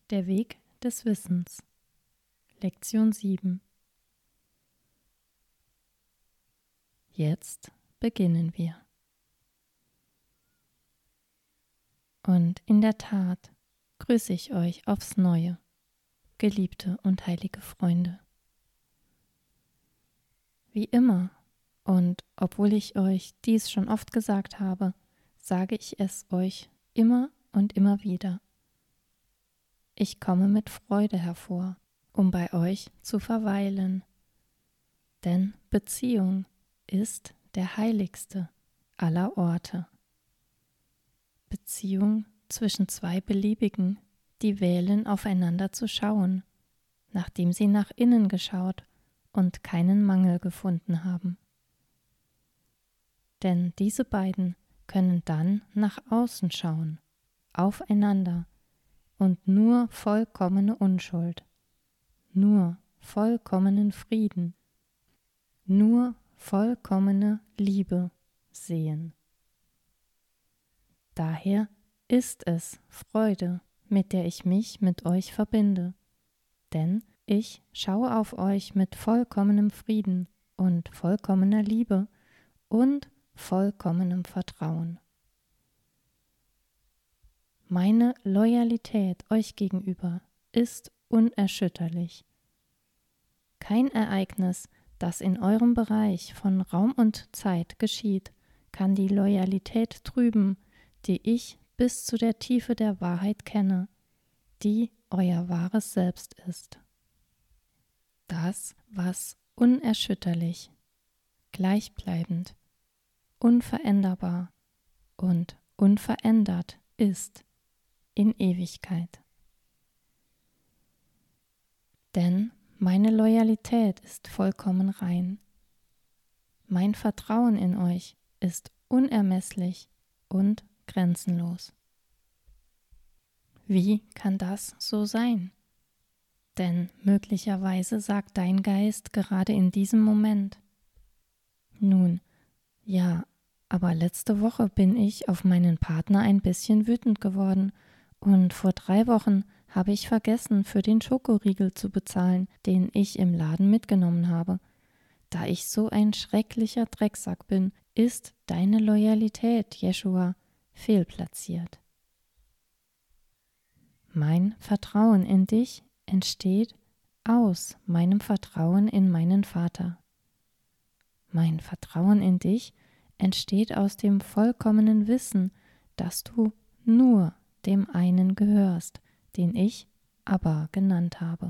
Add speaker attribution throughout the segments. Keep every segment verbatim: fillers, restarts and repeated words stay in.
Speaker 1: Der Weg des Wissens. Lektion sieben. Jetzt beginnen wir. Und in der Tat grüße ich euch aufs Neue, geliebte und heilige Freunde. Wie immer, und obwohl ich euch dies schon oft gesagt habe, sage ich es euch immer und immer wieder. Ich komme mit Freude hervor, um bei euch zu verweilen, denn Beziehung ist der heiligste aller Orte. Beziehung zwischen zwei Beliebigen, die wählen, aufeinander zu schauen, nachdem sie nach innen geschaut und keinen Mangel gefunden haben. Denn diese beiden können dann nach außen schauen, aufeinander, und nur vollkommene Unschuld, nur vollkommenen Frieden, nur vollkommene Liebe sehen. Daher ist es Freude, mit der ich mich mit euch verbinde, denn ich schaue auf euch mit vollkommenem Frieden und vollkommener Liebe und vollkommenem Vertrauen. Meine Loyalität euch gegenüber ist unerschütterlich. Kein Ereignis, das in eurem Bereich von Raum und Zeit geschieht, kann die Loyalität trüben, die ich bis zu der Tiefe der Wahrheit kenne, die euer wahres Selbst ist. Das, was unerschütterlich, gleichbleibend, unveränderbar und unverändert ist in Ewigkeit. Denn meine Loyalität ist vollkommen rein. Mein Vertrauen in euch ist unermesslich und grenzenlos. Wie kann das so sein? Denn möglicherweise sagt dein Geist gerade in diesem Moment: Nun, ja, aber letzte Woche bin ich auf meinen Partner ein bisschen wütend geworden und vor drei Wochen habe ich vergessen, für den Schokoriegel zu bezahlen, den ich im Laden mitgenommen habe. Da ich so ein schrecklicher Drecksack bin, ist deine Loyalität, Jeschua, fehlplatziert. Mein Vertrauen in dich entsteht aus meinem Vertrauen in meinen Vater. Mein Vertrauen in dich entsteht aus dem vollkommenen Wissen, dass du nur dem einen gehörst, den ich Abba genannt habe.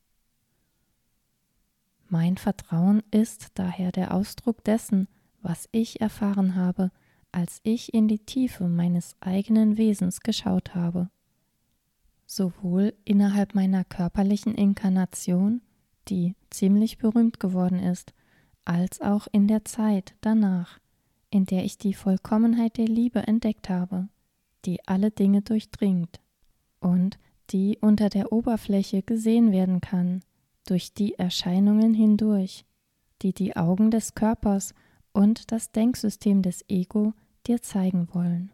Speaker 1: Mein Vertrauen ist daher der Ausdruck dessen, was ich erfahren habe, als ich in die Tiefe meines eigenen Wesens geschaut habe. Sowohl innerhalb meiner körperlichen Inkarnation, die ziemlich berühmt geworden ist, als auch in der Zeit danach, in der ich die Vollkommenheit der Liebe entdeckt habe, die alle Dinge durchdringt und die unter der Oberfläche gesehen werden kann, durch die Erscheinungen hindurch, die die Augen des Körpers und das Denksystem des Ego dir zeigen wollen.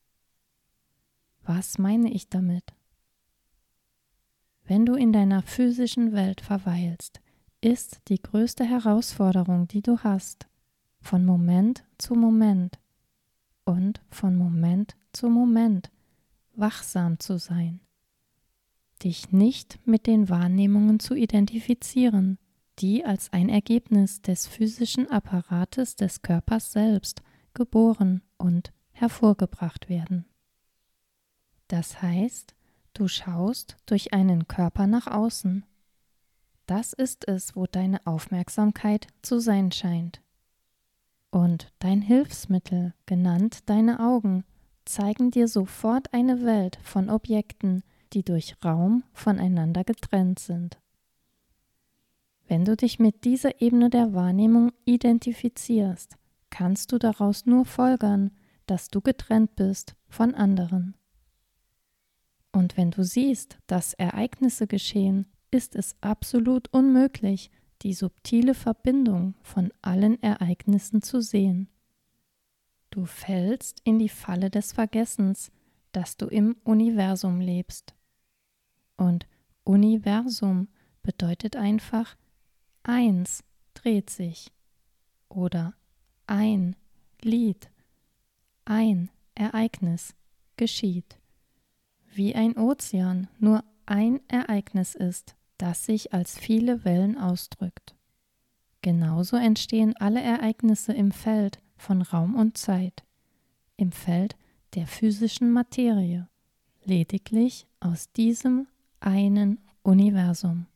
Speaker 1: Was meine ich damit? Wenn du in deiner physischen Welt verweilst, ist die größte Herausforderung, die du hast, von Moment zu Moment und von Moment zu Moment wachsam zu sein, dich nicht mit den Wahrnehmungen zu identifizieren, die als ein Ergebnis des physischen Apparates des Körpers selbst geboren und hervorgebracht werden. Das heißt, du schaust durch einen Körper nach außen. Das ist es, wo deine Aufmerksamkeit zu sein scheint. Und dein Hilfsmittel, genannt deine Augen, zeigen dir sofort eine Welt von Objekten, die durch Raum voneinander getrennt sind. Wenn du dich mit dieser Ebene der Wahrnehmung identifizierst, kannst du daraus nur folgern, dass du getrennt bist von anderen. Und wenn du siehst, dass Ereignisse geschehen, ist es absolut unmöglich, die subtile Verbindung von allen Ereignissen zu sehen. Du fällst in die Falle des Vergessens, dass du im Universum lebst. Und Universum bedeutet einfach, eins dreht sich oder ein Lied, ein Ereignis geschieht. Wie ein Ozean nur ein Ereignis ist, das sich als viele Wellen ausdrückt. Genauso entstehen alle Ereignisse im Feld von Raum und Zeit, im Feld der physischen Materie, lediglich aus diesem einen Universum.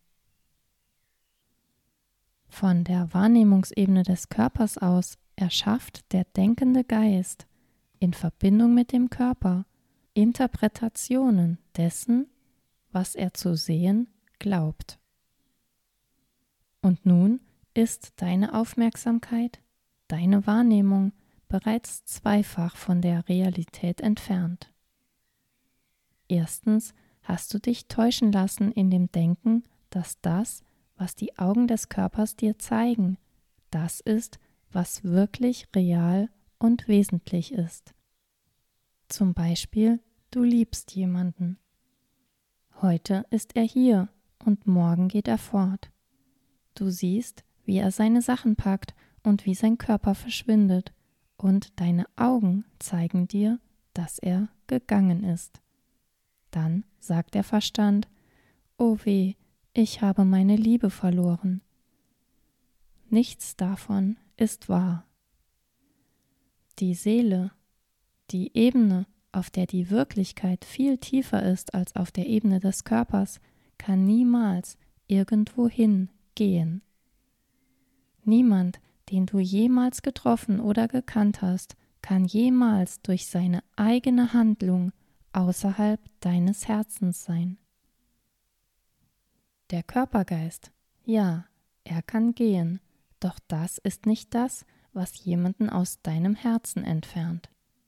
Speaker 1: Von der Wahrnehmungsebene des Körpers aus erschafft der denkende Geist in Verbindung mit dem Körper Interpretationen dessen, was er zu sehen glaubt. Und nun ist deine Aufmerksamkeit, deine Wahrnehmung bereits zweifach von der Realität entfernt. Erstens hast du dich täuschen lassen in dem Denken, dass das, was die Augen des Körpers dir zeigen, das ist, was wirklich real und wesentlich ist. Zum Beispiel, du liebst jemanden. Heute ist er hier und morgen geht er fort. Du siehst, wie er seine Sachen packt und wie sein Körper verschwindet, und deine Augen zeigen dir, dass er gegangen ist. Dann sagt der Verstand, oh weh, ich habe meine Liebe verloren. Nichts davon ist wahr. Die Seele, die Ebene, auf der die Wirklichkeit viel tiefer ist als auf der Ebene des Körpers, kann niemals irgendwohin gehen. Niemand, den du jemals getroffen oder gekannt hast, kann jemals durch seine eigene Handlung außerhalb deines Herzens sein. Der Körpergeist, ja, er kann gehen, doch das ist nicht das, was jemanden aus deinem Herzen entfernt.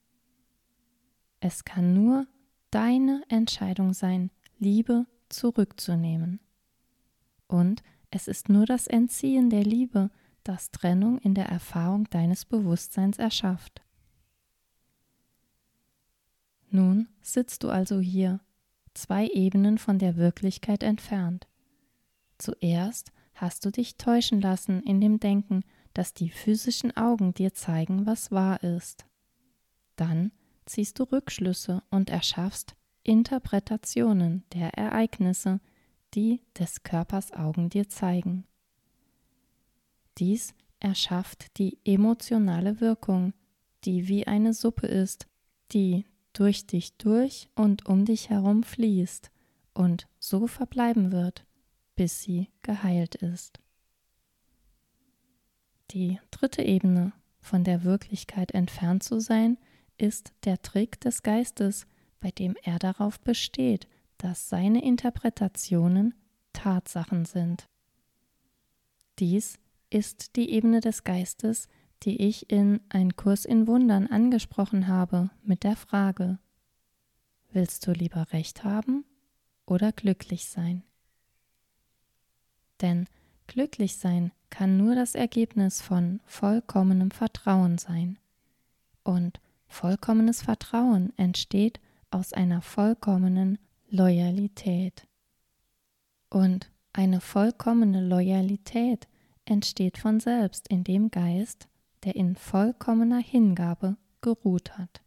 Speaker 1: Es kann nur deine Entscheidung sein, Liebe zurückzunehmen. Und es ist nur das Entziehen der Liebe, das Trennung in der Erfahrung deines Bewusstseins erschafft. Nun sitzt du also hier, zwei Ebenen von der Wirklichkeit entfernt. Zuerst hast du dich täuschen lassen in dem Denken, dass die physischen Augen dir zeigen, was wahr ist. Dann ziehst du Rückschlüsse und erschaffst Interpretationen der Ereignisse, die des Körpers Augen dir zeigen. Dies erschafft die emotionale Wirkung, die wie eine Suppe ist, die durch dich durch und um dich herum fließt und so verbleiben wird, bis sie geheilt ist. Die dritte Ebene, von der Wirklichkeit entfernt zu sein, ist der Trick des Geistes, bei dem er darauf besteht, dass seine Interpretationen Tatsachen sind. Dies ist die Ebene des Geistes, die ich in Ein Kurs in Wundern angesprochen habe mit der Frage: Willst du lieber Recht haben oder glücklich sein? Denn glücklich sein kann nur das Ergebnis von vollkommenem Vertrauen sein. Und vollkommenes Vertrauen entsteht aus einer vollkommenen Loyalität. Und eine vollkommene Loyalität entsteht von selbst in dem Geist, der in vollkommener Hingabe geruht hat.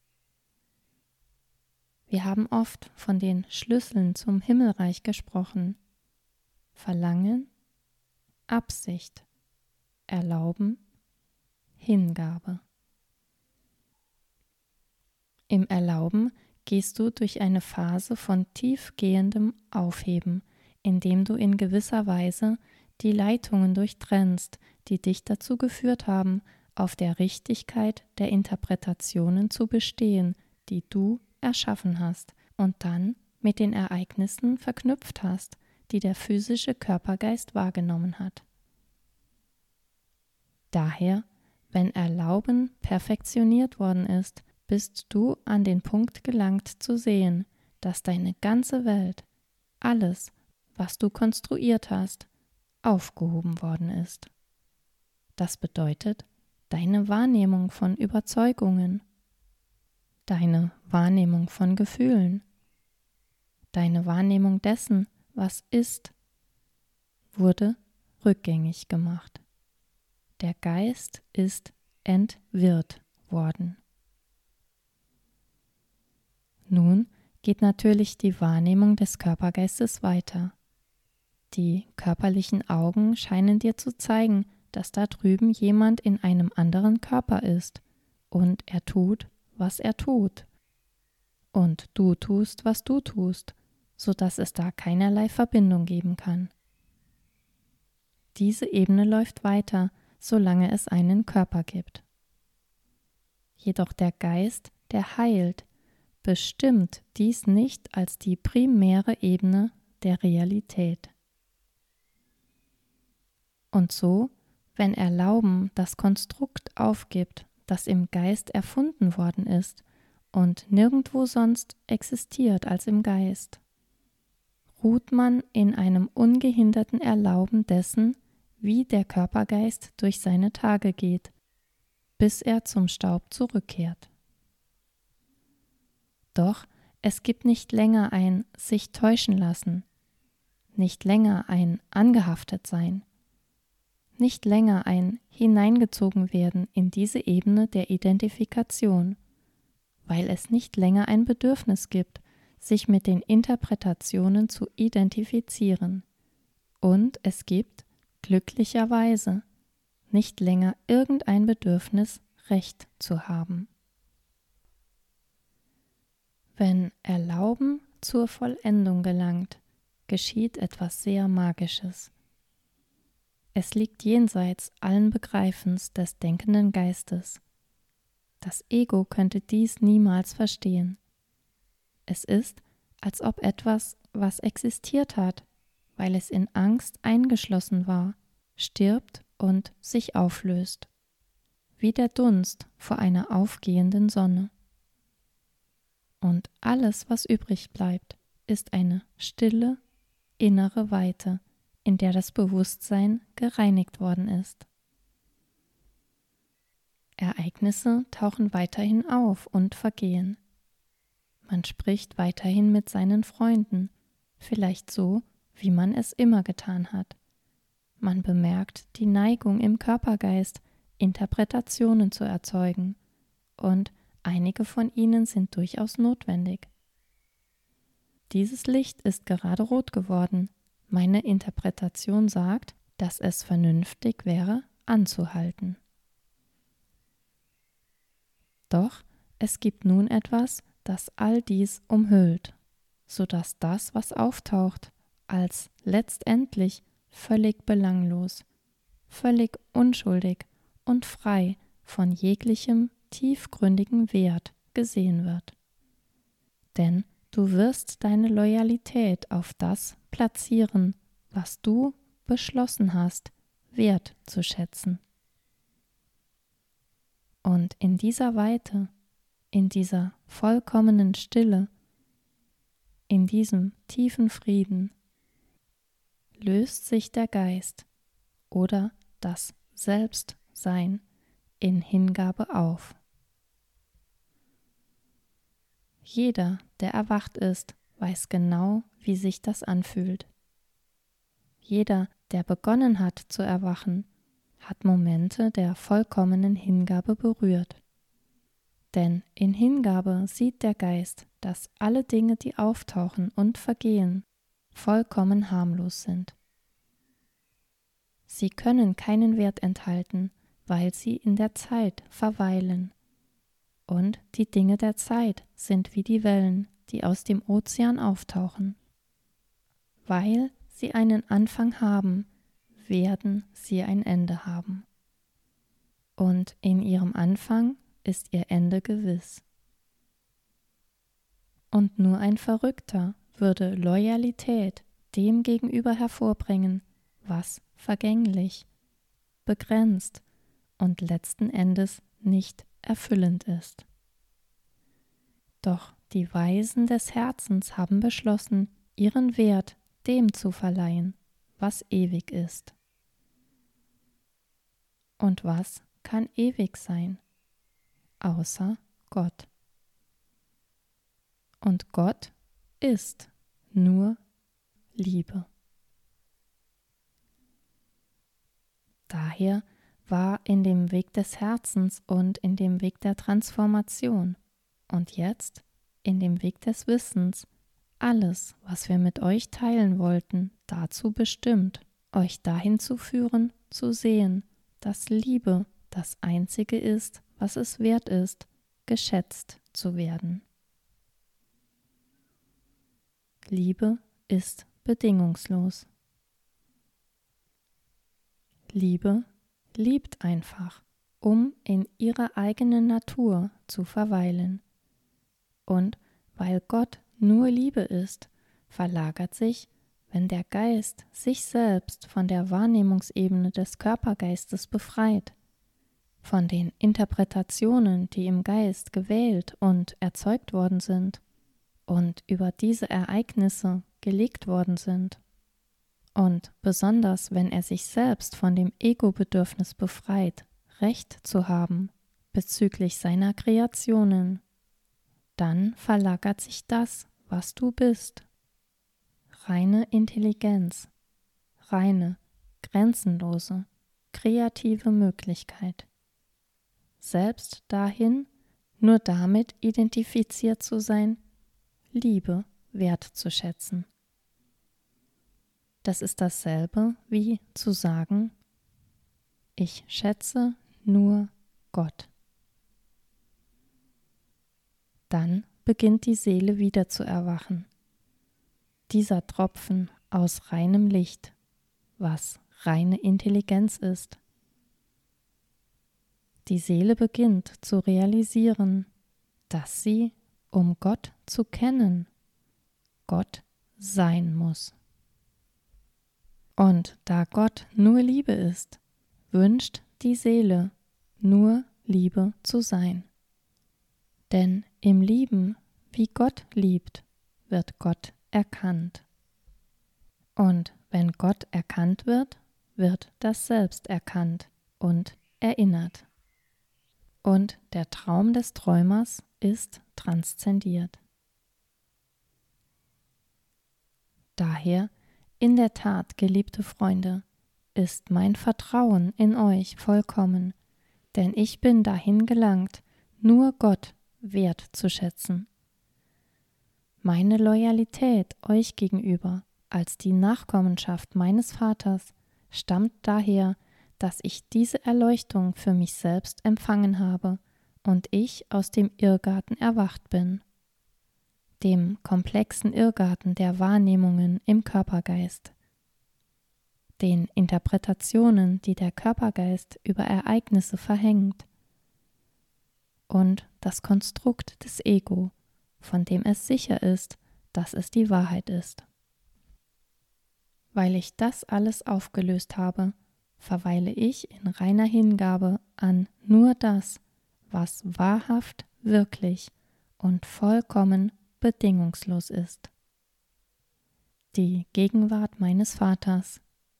Speaker 1: Wir haben oft von den Schlüsseln zum Himmelreich gesprochen. Verlangen, Absicht, Erlauben, Hingabe. Im Erlauben gehst du durch eine Phase von tiefgehendem Aufheben, indem du in gewisser Weise die Leitungen durchtrennst, die dich dazu geführt haben, auf der Richtigkeit der Interpretationen zu bestehen, die du erschaffen hast und dann mit den Ereignissen verknüpft hast, die der physische Körpergeist wahrgenommen hat. Daher, wenn Erlauben perfektioniert worden ist, bist du an den Punkt gelangt zu sehen, dass deine ganze Welt, alles, was du konstruiert hast, aufgehoben worden ist. Das bedeutet, deine Wahrnehmung von Überzeugungen, deine Wahrnehmung von Gefühlen, deine Wahrnehmung dessen, was ist, wurde rückgängig gemacht. Der Geist ist entwirrt worden. Nun geht natürlich die Wahrnehmung des Körpergeistes weiter. Die körperlichen Augen scheinen dir zu zeigen, dass da drüben jemand in einem anderen Körper ist und er tut, was er tut. Und du tust, was du tust, sodass es da keinerlei Verbindung geben kann. Diese Ebene läuft weiter, solange es einen Körper gibt. Jedoch der Geist, der heilt, bestimmt dies nicht als die primäre Ebene der Realität. Und so, wenn Erlauben das Konstrukt aufgibt, das im Geist erfunden worden ist und nirgendwo sonst existiert als im Geist, ruht man in einem ungehinderten Erlauben dessen, wie der Körpergeist durch seine Tage geht, bis er zum Staub zurückkehrt. Doch es gibt nicht länger ein sich täuschen lassen, nicht länger ein angehaftet sein, nicht länger ein hineingezogen werden in diese Ebene der Identifikation, weil es nicht länger ein Bedürfnis gibt, sich mit den Interpretationen zu identifizieren, und es gibt, glücklicherweise, nicht länger irgendein Bedürfnis, Recht zu haben. Wenn Erlauben zur Vollendung gelangt, geschieht etwas sehr Magisches. Es liegt jenseits allen Begreifens des denkenden Geistes. Das Ego könnte dies niemals verstehen. Es ist, als ob etwas, was existiert hat, weil es in Angst eingeschlossen war, stirbt und sich auflöst, wie der Dunst vor einer aufgehenden Sonne. Und alles, was übrig bleibt, ist eine stille, innere Weite, in der das Bewusstsein gereinigt worden ist. Ereignisse tauchen weiterhin auf und vergehen. Man spricht weiterhin mit seinen Freunden, vielleicht so, wie man es immer getan hat. Man bemerkt die Neigung im Körpergeist, Interpretationen zu erzeugen, und einige von ihnen sind durchaus notwendig. Dieses Licht ist gerade rot geworden. Meine Interpretation sagt, dass es vernünftig wäre, anzuhalten. Doch es gibt nun etwas, das all dies umhüllt, sodass das, was auftaucht, als letztendlich völlig belanglos, völlig unschuldig und frei von jeglichem tiefgründigen Wert gesehen wird. Denn du wirst deine Loyalität auf das platzieren, was du beschlossen hast, wert zu schätzen. Und in dieser Weite, in dieser vollkommenen Stille, in diesem tiefen Frieden, löst sich der Geist oder das Selbstsein in Hingabe auf. Jeder, der erwacht ist, weiß genau, wie sich das anfühlt. Jeder, der begonnen hat zu erwachen, hat Momente der vollkommenen Hingabe berührt. Denn in Hingabe sieht der Geist, dass alle Dinge, die auftauchen und vergehen, vollkommen harmlos sind. Sie können keinen Wert enthalten, weil sie in der Zeit verweilen. Und die Dinge der Zeit sind wie die Wellen, die aus dem Ozean auftauchen. Weil sie einen Anfang haben, werden sie ein Ende haben. Und in ihrem Anfang ist ihr Ende gewiss. Und nur ein Verrückter würde Loyalität dem gegenüber hervorbringen, was vergänglich, begrenzt und letzten Endes nicht erfüllend ist. Doch die Weisen des Herzens haben beschlossen, ihren Wert dem zu verleihen, was ewig ist. Und was kann ewig sein, außer Gott? Und Gott ist nur Liebe. Daher war in dem Weg des Herzens und in dem Weg der Transformation und jetzt in dem Weg des Wissens alles, was wir mit euch teilen wollten, dazu bestimmt, euch dahin zu führen, zu sehen, dass Liebe das Einzige ist, was es wert ist, geschätzt zu werden. Liebe ist bedingungslos. Liebe liebt einfach, um in ihrer eigenen Natur zu verweilen. Und weil Gott nur Liebe ist, verlagert sich, wenn der Geist sich selbst von der Wahrnehmungsebene des Körpergeistes befreit, von den Interpretationen, die im Geist gewählt und erzeugt worden sind und über diese Ereignisse gelegt worden sind. Und besonders, wenn er sich selbst von dem Ego-Bedürfnis befreit, Recht zu haben bezüglich seiner Kreationen, dann verlagert sich das, was du bist. Reine Intelligenz, reine, grenzenlose, kreative Möglichkeit. Selbst dahin, nur damit identifiziert zu sein, Liebe wertzuschätzen. Das ist dasselbe wie zu sagen, ich schätze nur Gott. Dann beginnt die Seele wieder zu erwachen. Dieser Tropfen aus reinem Licht, was reine Intelligenz ist. Die Seele beginnt zu realisieren, dass sie, um Gott zu kennen, Gott sein muss. Und da Gott nur Liebe ist, wünscht die Seele nur Liebe zu sein. Denn im Lieben, wie Gott liebt, wird Gott erkannt. Und wenn Gott erkannt wird, wird das Selbst erkannt und erinnert. Und der Traum des Träumers ist transzendiert. Daher, in der Tat, geliebte Freunde, ist mein Vertrauen in euch vollkommen, denn ich bin dahin gelangt, nur Gott wertzuschätzen. Meine Loyalität euch gegenüber als die Nachkommenschaft meines Vaters stammt daher, dass ich diese Erleuchtung für mich selbst empfangen habe und ich aus dem Irrgarten erwacht bin, dem komplexen Irrgarten der Wahrnehmungen im Körpergeist, den Interpretationen, die der Körpergeist über Ereignisse verhängt, und das Konstrukt des Ego, von dem es sicher ist, dass es die Wahrheit ist. Weil ich das alles aufgelöst habe, verweile ich in reiner Hingabe an nur das, was wahrhaft, wirklich und vollkommen bedingungslos ist. Die Gegenwart meines Vaters,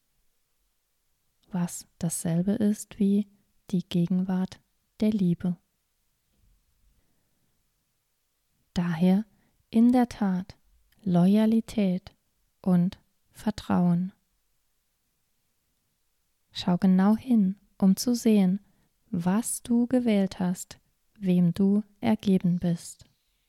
Speaker 1: was dasselbe ist wie die Gegenwart der Liebe. Daher in der Tat Loyalität und Vertrauen. Schau genau hin, um zu sehen, was du gewählt hast, wem du ergeben bist.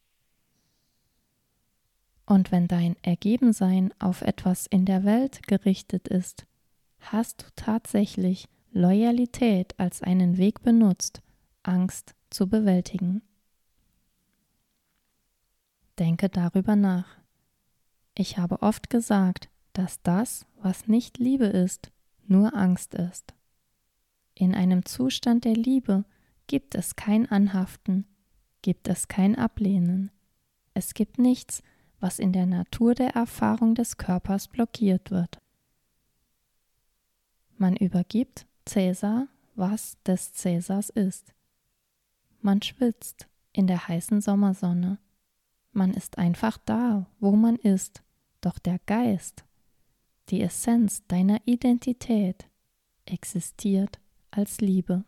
Speaker 1: Und wenn dein Ergebensein auf etwas in der Welt gerichtet ist, hast du tatsächlich Loyalität als einen Weg benutzt, Angst zu bewältigen. Denke darüber nach. Ich habe oft gesagt, dass das, was nicht Liebe ist, nur Angst ist. In einem Zustand der Liebe gibt es kein Anhaften, gibt es kein Ablehnen. Es gibt nichts, was in der Natur der Erfahrung des Körpers blockiert wird. Man übergibt Cäsar, was des Cäsars ist. Man schwitzt in der heißen Sommersonne. Man ist einfach da, wo man ist, doch der Geist, die Essenz deiner Identität, existiert als Liebe.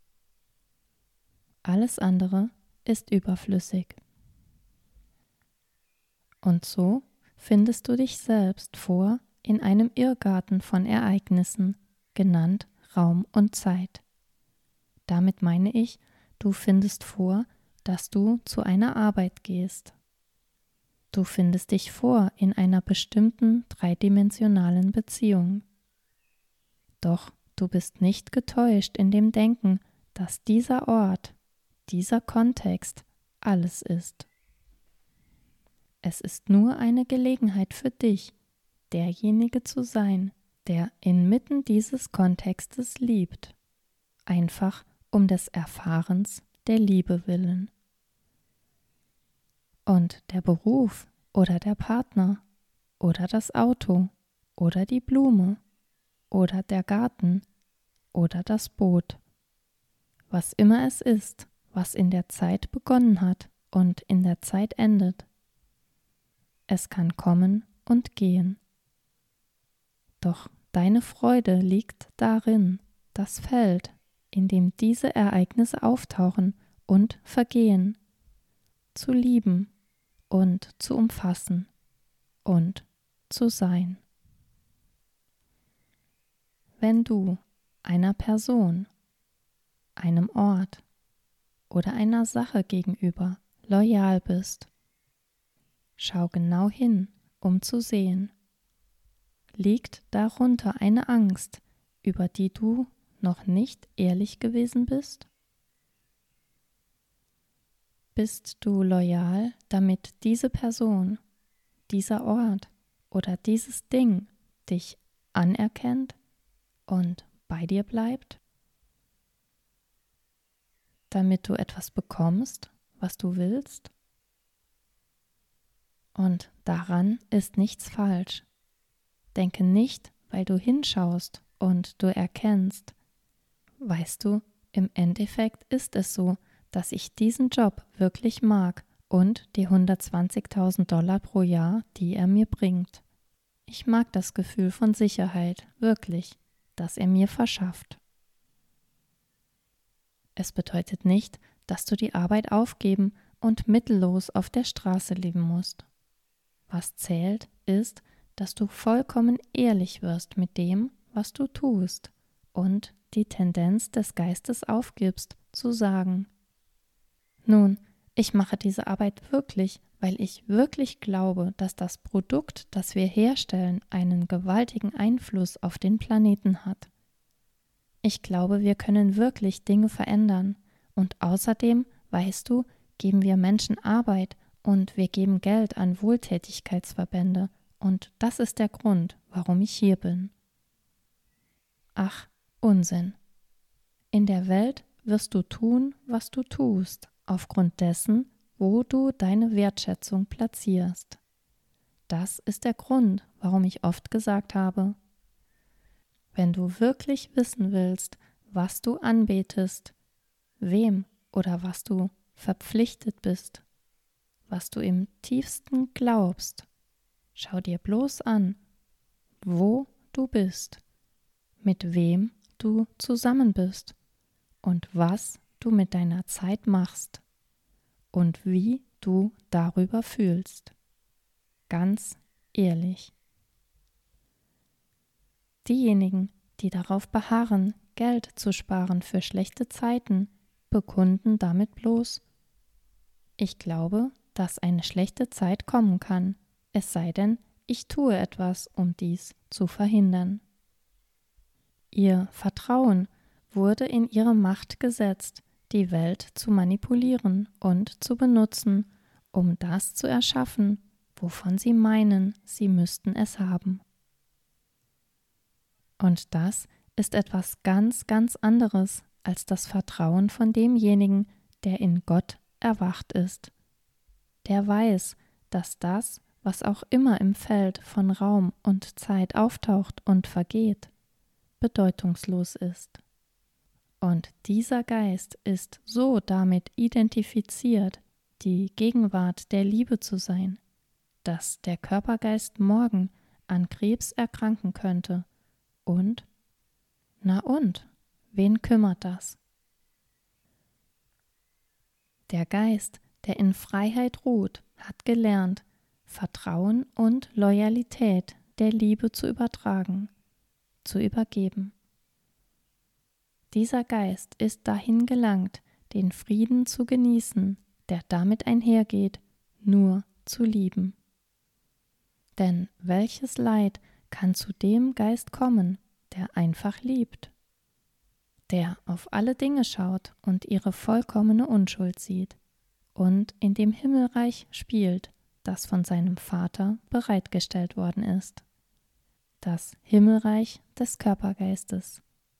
Speaker 1: Alles andere ist überflüssig. Und so findest du dich selbst vor in einem Irrgarten von Ereignissen, genannt Raum und Zeit. Damit meine ich, du findest vor, dass du zu einer Arbeit gehst. Du findest dich vor in einer bestimmten dreidimensionalen Beziehung. Doch du bist nicht getäuscht in dem Denken, dass dieser Ort, dieser Kontext alles ist. Es ist nur eine Gelegenheit für dich, derjenige zu sein, der inmitten dieses Kontextes liebt, einfach um des Erfahrens der Liebe willen. Und der Beruf oder der Partner oder das Auto oder die Blume oder der Garten oder das Boot, was immer es ist, was in der Zeit begonnen hat und in der Zeit endet. Es kann kommen und gehen. Doch deine Freude liegt darin, das Feld, in dem diese Ereignisse auftauchen und vergehen, zu lieben und zu umfassen und zu sein. Wenn du einer Person, einem Ort oder einer Sache gegenüber loyal bist, schau genau hin, um zu sehen. Liegt darunter eine Angst, über die du noch nicht ehrlich gewesen bist? Bist du loyal, damit diese Person, dieser Ort oder dieses Ding dich anerkennt und bei dir bleibt? Damit du etwas bekommst, was du willst? Und daran ist nichts falsch. Denke nicht, weil du hinschaust und du erkennst, weißt du, im Endeffekt ist es so, dass ich diesen Job wirklich mag und die hundertzwanzigtausend Dollar pro Jahr, die er mir bringt. Ich mag das Gefühl von Sicherheit, wirklich, das er mir verschafft. Es bedeutet nicht, dass du die Arbeit aufgeben und mittellos auf der Straße leben musst. Was zählt, ist, dass du vollkommen ehrlich wirst mit dem, was du tust und die Tendenz des Geistes aufgibst, zu sagen: Nun, ich mache diese Arbeit wirklich, weil ich wirklich glaube, dass das Produkt, das wir herstellen, einen gewaltigen Einfluss auf den Planeten hat. Ich glaube, wir können wirklich Dinge verändern und außerdem, weißt du, geben wir Menschen Arbeit und wir geben Geld an Wohltätigkeitsverbände und das ist der Grund, warum ich hier bin. Ach, Unsinn. In der Welt wirst du tun, was du tust, aufgrund dessen, wo du deine Wertschätzung platzierst. Das ist der Grund, warum ich oft gesagt habe: Wenn du wirklich wissen willst, was du anbetest, wem oder was du verpflichtet bist, was du im tiefsten glaubst, schau dir bloß an, wo du bist, mit wem du zusammen bist und was du mit deiner Zeit machst und wie du darüber fühlst. Ganz ehrlich. Diejenigen, die darauf beharren, Geld zu sparen für schlechte Zeiten, bekunden damit bloß: Ich glaube, dass eine schlechte Zeit kommen kann, es sei denn, ich tue etwas, um dies zu verhindern. Ihr Vertrauen wurde in ihre Macht gesetzt, die Welt zu manipulieren und zu benutzen, um das zu erschaffen, wovon sie meinen, sie müssten es haben. Und das ist etwas ganz, ganz anderes als das Vertrauen von demjenigen, der in Gott erwacht ist. Der weiß, dass das, was auch immer im Feld von Raum und Zeit auftaucht und vergeht, bedeutungslos ist. Und dieser Geist ist so damit identifiziert, die Gegenwart der Liebe zu sein, dass der Körpergeist morgen an Krebs erkranken könnte und, na und, wen kümmert das? Der Geist, der in Freiheit ruht, hat gelernt, Vertrauen und Loyalität der Liebe zu übertragen, zu übergeben. Dieser Geist ist dahin gelangt, den Frieden zu genießen, der damit einhergeht, nur zu lieben. Denn welches Leid kann zu dem Geist kommen, der einfach liebt, der auf alle Dinge schaut und ihre vollkommene Unschuld sieht und in dem Himmelreich spielt, das von seinem Vater bereitgestellt worden ist, das Himmelreich des Körpergeistes,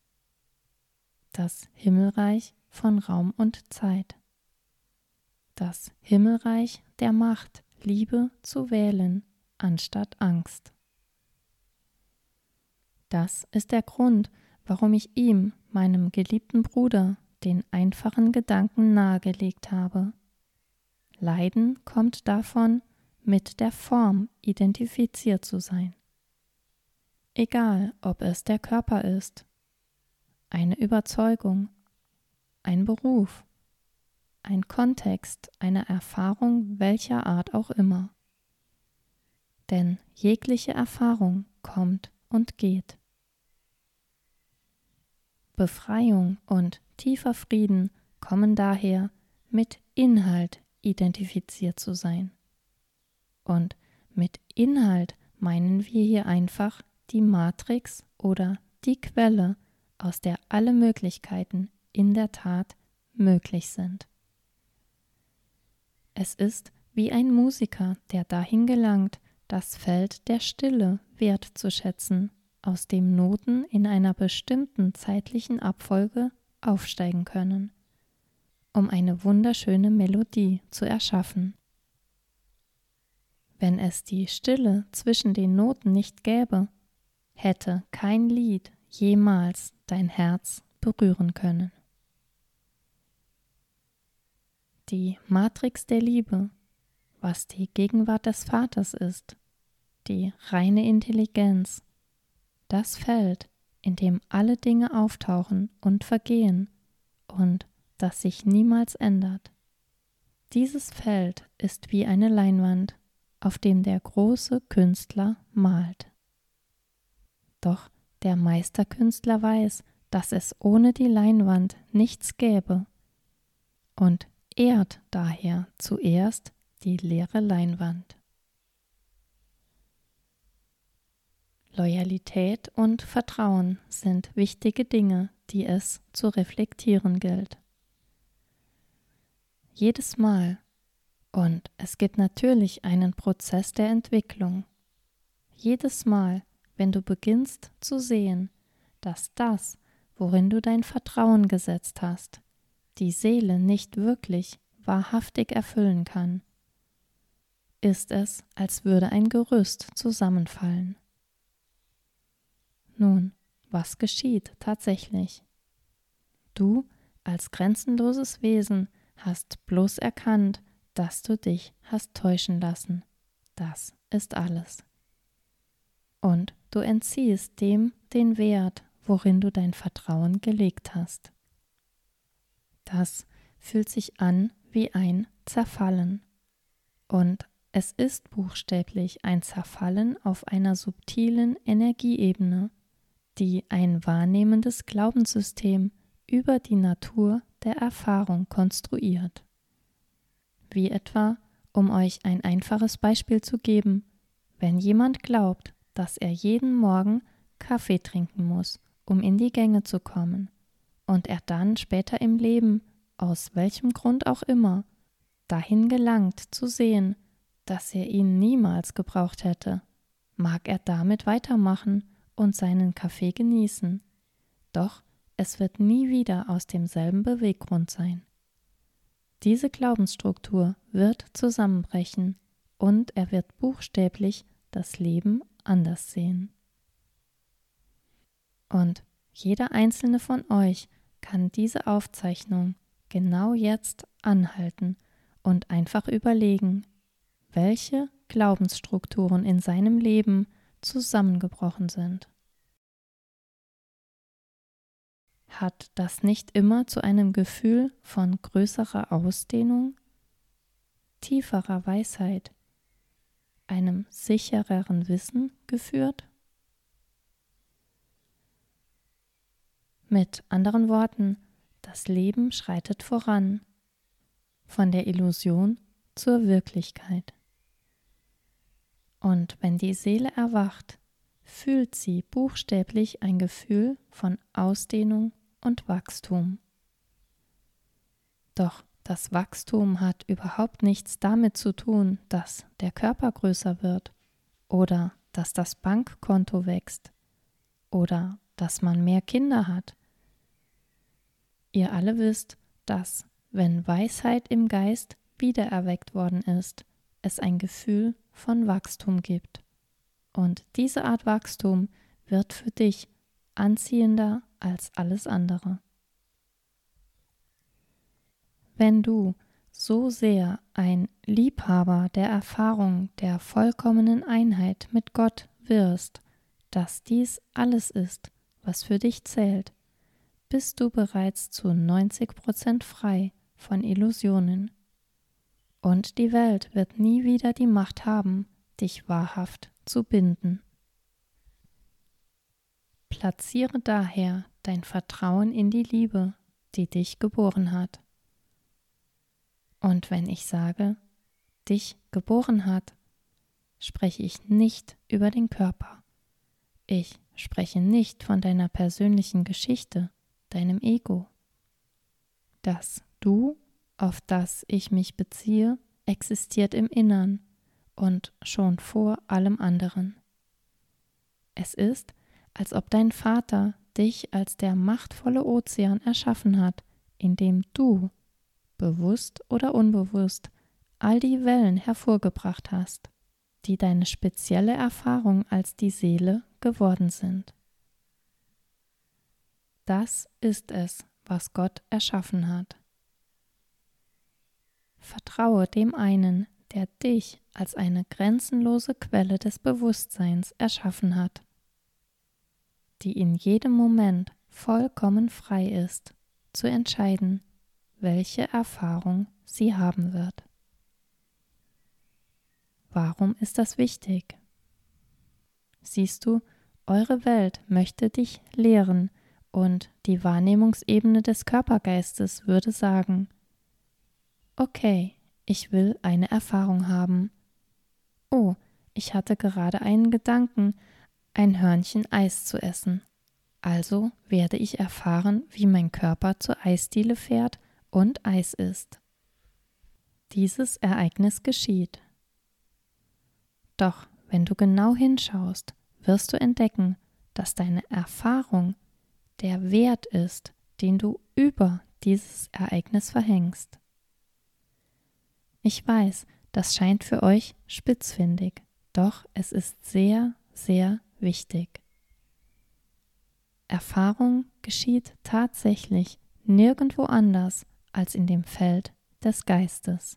Speaker 1: das Himmelreich von Raum und Zeit, das Himmelreich der Macht, Liebe zu wählen anstatt Angst. Das ist der Grund, warum ich ihm, meinem geliebten Bruder, den einfachen Gedanken nahegelegt habe. Leiden kommt davon, mit der Form identifiziert zu sein. Egal, ob es der Körper ist, eine Überzeugung, ein Beruf, ein Kontext, eine Erfahrung welcher Art auch immer. Denn jegliche Erfahrung kommt und geht. Befreiung und tiefer Frieden kommen daher, mit Inhalt identifiziert zu sein. Und mit Inhalt meinen wir hier einfach die Matrix oder die Quelle, aus der alle Möglichkeiten in der Tat möglich sind. Es ist wie ein Musiker, der dahin gelangt, das Feld der Stille wertzuschätzen, aus dem Noten in einer bestimmten zeitlichen Abfolge aufsteigen können, um eine wunderschöne Melodie zu erschaffen. Wenn es die Stille zwischen den Noten nicht gäbe, hätte kein Lied jemals dein Herz berühren können. Die Matrix der Liebe, was die Gegenwart des Vaters ist, die reine Intelligenz, das Feld, in dem alle Dinge auftauchen und vergehen und das sich niemals ändert. Dieses Feld ist wie eine Leinwand, auf dem der große Künstler malt. Doch der Meisterkünstler weiß, dass es ohne die Leinwand nichts gäbe und ehrt daher zuerst die leere Leinwand. Loyalität und Vertrauen sind wichtige Dinge, die es zu reflektieren gilt. Jedes Mal, und es gibt natürlich einen Prozess der Entwicklung, jedes Mal, wenn du beginnst zu sehen, dass das, worin du dein Vertrauen gesetzt hast, die Seele nicht wirklich wahrhaftig erfüllen kann, ist es, als würde ein Gerüst zusammenfallen. Nun, was geschieht tatsächlich? Du als grenzenloses Wesen hast bloß erkannt, dass du dich hast täuschen lassen. Das ist alles. Und du entziehst dem den Wert, worin du dein Vertrauen gelegt hast. Das fühlt sich an wie ein Zerfallen. Und es ist buchstäblich ein Zerfallen auf einer subtilen Energieebene, die ein wahrnehmendes Glaubenssystem über die Natur der Erfahrung konstruiert. Wie etwa, um euch ein einfaches Beispiel zu geben, wenn jemand glaubt, dass er jeden Morgen Kaffee trinken muss, um in die Gänge zu kommen, und er dann später im Leben, aus welchem Grund auch immer, dahin gelangt zu sehen, dass er ihn niemals gebraucht hätte, mag er damit weitermachen und seinen Kaffee genießen. Doch es wird nie wieder aus demselben Beweggrund sein. Diese Glaubensstruktur wird zusammenbrechen und er wird buchstäblich das Leben anders sehen. Und jeder einzelne von euch kann diese Aufzeichnung genau jetzt anhalten und einfach überlegen, welche Glaubensstrukturen in seinem Leben zusammengebrochen sind. Hat das nicht immer zu einem Gefühl von größerer Ausdehnung, tieferer Weisheit, einem sichereren Wissen geführt? Mit anderen Worten, das Leben schreitet voran, von der Illusion zur Wirklichkeit. Und wenn die Seele erwacht, fühlt sie buchstäblich ein Gefühl von Ausdehnung und Wachstum. Doch das Wachstum hat überhaupt nichts damit zu tun, dass der Körper größer wird oder dass das Bankkonto wächst oder dass man mehr Kinder hat. Ihr alle wisst, dass, wenn Weisheit im Geist wiedererweckt worden ist, es ein Gefühl von Wachstum gibt. Und diese Art Wachstum wird für dich anziehender als alles andere. Wenn du so sehr ein Liebhaber der Erfahrung der vollkommenen Einheit mit Gott wirst, dass dies alles ist, was für dich zählt, bist du bereits zu neunzig Prozent frei von Illusionen. Und die Welt wird nie wieder die Macht haben, dich wahrhaft zu binden. Platziere daher dein Vertrauen in die Liebe, die dich geboren hat. Und wenn ich sage, dich geboren hat, spreche ich nicht über den Körper. Ich spreche nicht von deiner persönlichen Geschichte, deinem Ego. Das Du, auf das ich mich beziehe, existiert im Innern und schon vor allem anderen. Es ist, als ob dein Vater dich als der machtvolle Ozean erschaffen hat, in dem du, bewusst oder unbewusst, all die Wellen hervorgebracht hast, die deine spezielle Erfahrung als die Seele geworden sind. Das ist es, was Gott erschaffen hat. Vertraue dem einen, der dich als eine grenzenlose Quelle des Bewusstseins erschaffen hat, die in jedem Moment vollkommen frei ist, zu entscheiden, welche Erfahrung sie haben wird. Warum ist das wichtig? Siehst du, eure Welt möchte dich lehren und die Wahrnehmungsebene des Körpergeistes würde sagen, okay, ich will eine Erfahrung haben. Oh, ich hatte gerade einen Gedanken, ein Hörnchen Eis zu essen. Also werde ich erfahren, wie mein Körper zur Eisdiele fährt und Eis isst. Dieses Ereignis geschieht. Doch wenn du genau hinschaust, wirst du entdecken, dass deine Erfahrung der Wert ist, den du über dieses Ereignis verhängst. Ich weiß, das scheint für euch spitzfindig, doch es ist sehr, sehr wichtig. Erfahrung geschieht tatsächlich nirgendwo anders als in dem Feld des Geistes.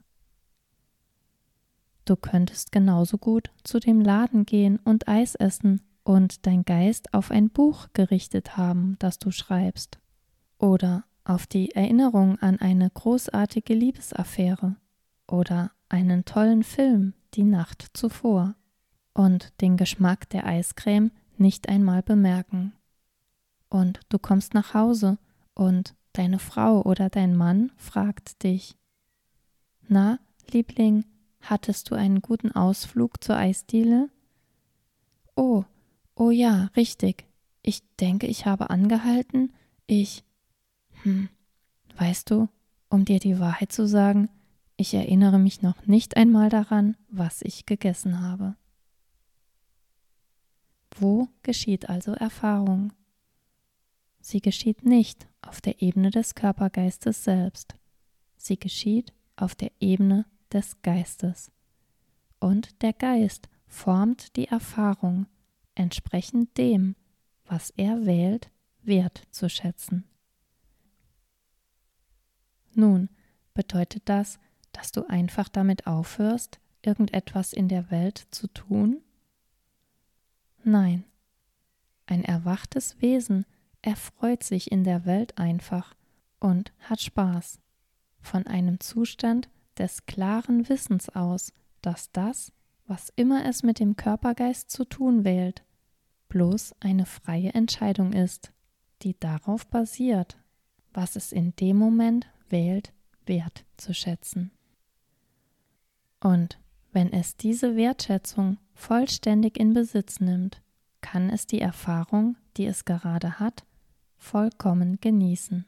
Speaker 1: Du könntest genauso gut zu dem Laden gehen und Eis essen und dein Geist auf ein Buch gerichtet haben, das du schreibst, oder auf die Erinnerung an eine großartige Liebesaffäre oder einen tollen Film die Nacht zuvor und den Geschmack der Eiscreme nicht einmal bemerken. Und du kommst nach Hause und deine Frau oder dein Mann fragt dich: Na, Liebling, hattest du einen guten Ausflug zur Eisdiele? Oh, oh ja, richtig. Ich denke, ich habe angehalten. Ich, hm, weißt du, um dir die Wahrheit zu sagen, ich erinnere mich noch nicht einmal daran, was ich gegessen habe. Wo geschieht also Erfahrung? Sie geschieht nicht auf der Ebene des Körpergeistes selbst. Sie geschieht auf der Ebene des Geistes. Und der Geist formt die Erfahrung entsprechend dem, was er wählt, wertzuschätzen. Nun, bedeutet das, dass du einfach damit aufhörst, irgendetwas in der Welt zu tun? Nein. Ein erwachtes Wesen erfreut sich in der Welt einfach und hat Spaß, von einem Zustand des klaren Wissens aus, dass das, was immer es mit dem Körpergeist zu tun wählt, bloß eine freie Entscheidung ist, die darauf basiert, was es in dem Moment wählt, wertzuschätzen. Und wenn es diese Wertschätzung vollständig in Besitz nimmt, kann es die Erfahrung, die es gerade hat, vollkommen genießen.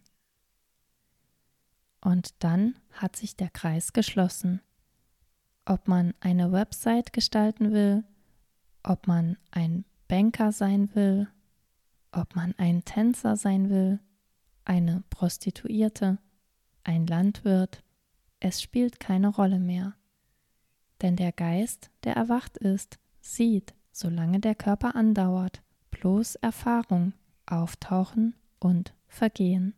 Speaker 1: Und dann hat sich der Kreis geschlossen. Ob man eine Website gestalten will, ob man ein Banker sein will, ob man ein Tänzer sein will, eine Prostituierte, ein Landwirt, es spielt keine Rolle mehr. Denn der Geist, der erwacht ist, sieht, solange der Körper andauert, bloß Erfahrung, Auftauchen und Vergehen.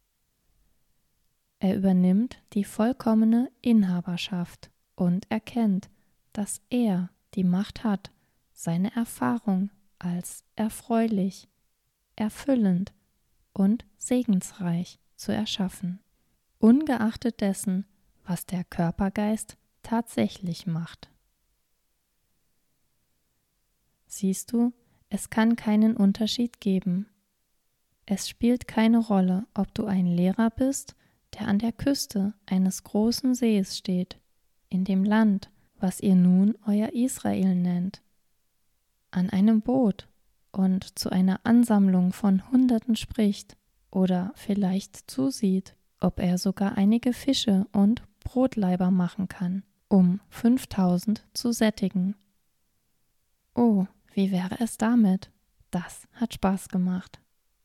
Speaker 1: Er übernimmt die vollkommene Inhaberschaft und erkennt, dass er die Macht hat, seine Erfahrung als erfreulich, erfüllend und segensreich zu erschaffen, ungeachtet dessen, was der Körpergeist tatsächlich macht. Siehst du, es kann keinen Unterschied geben. Es spielt keine Rolle, ob du ein Lehrer bist, der an der Küste eines großen Sees steht, in dem Land, was ihr nun euer Israel nennt, an einem Boot und zu einer Ansammlung von Hunderten spricht oder vielleicht zusieht, ob er sogar einige Fische und Brotlaiber machen kann, um fünftausend zu sättigen. Oh, wie wäre es damit? Das hat Spaß gemacht.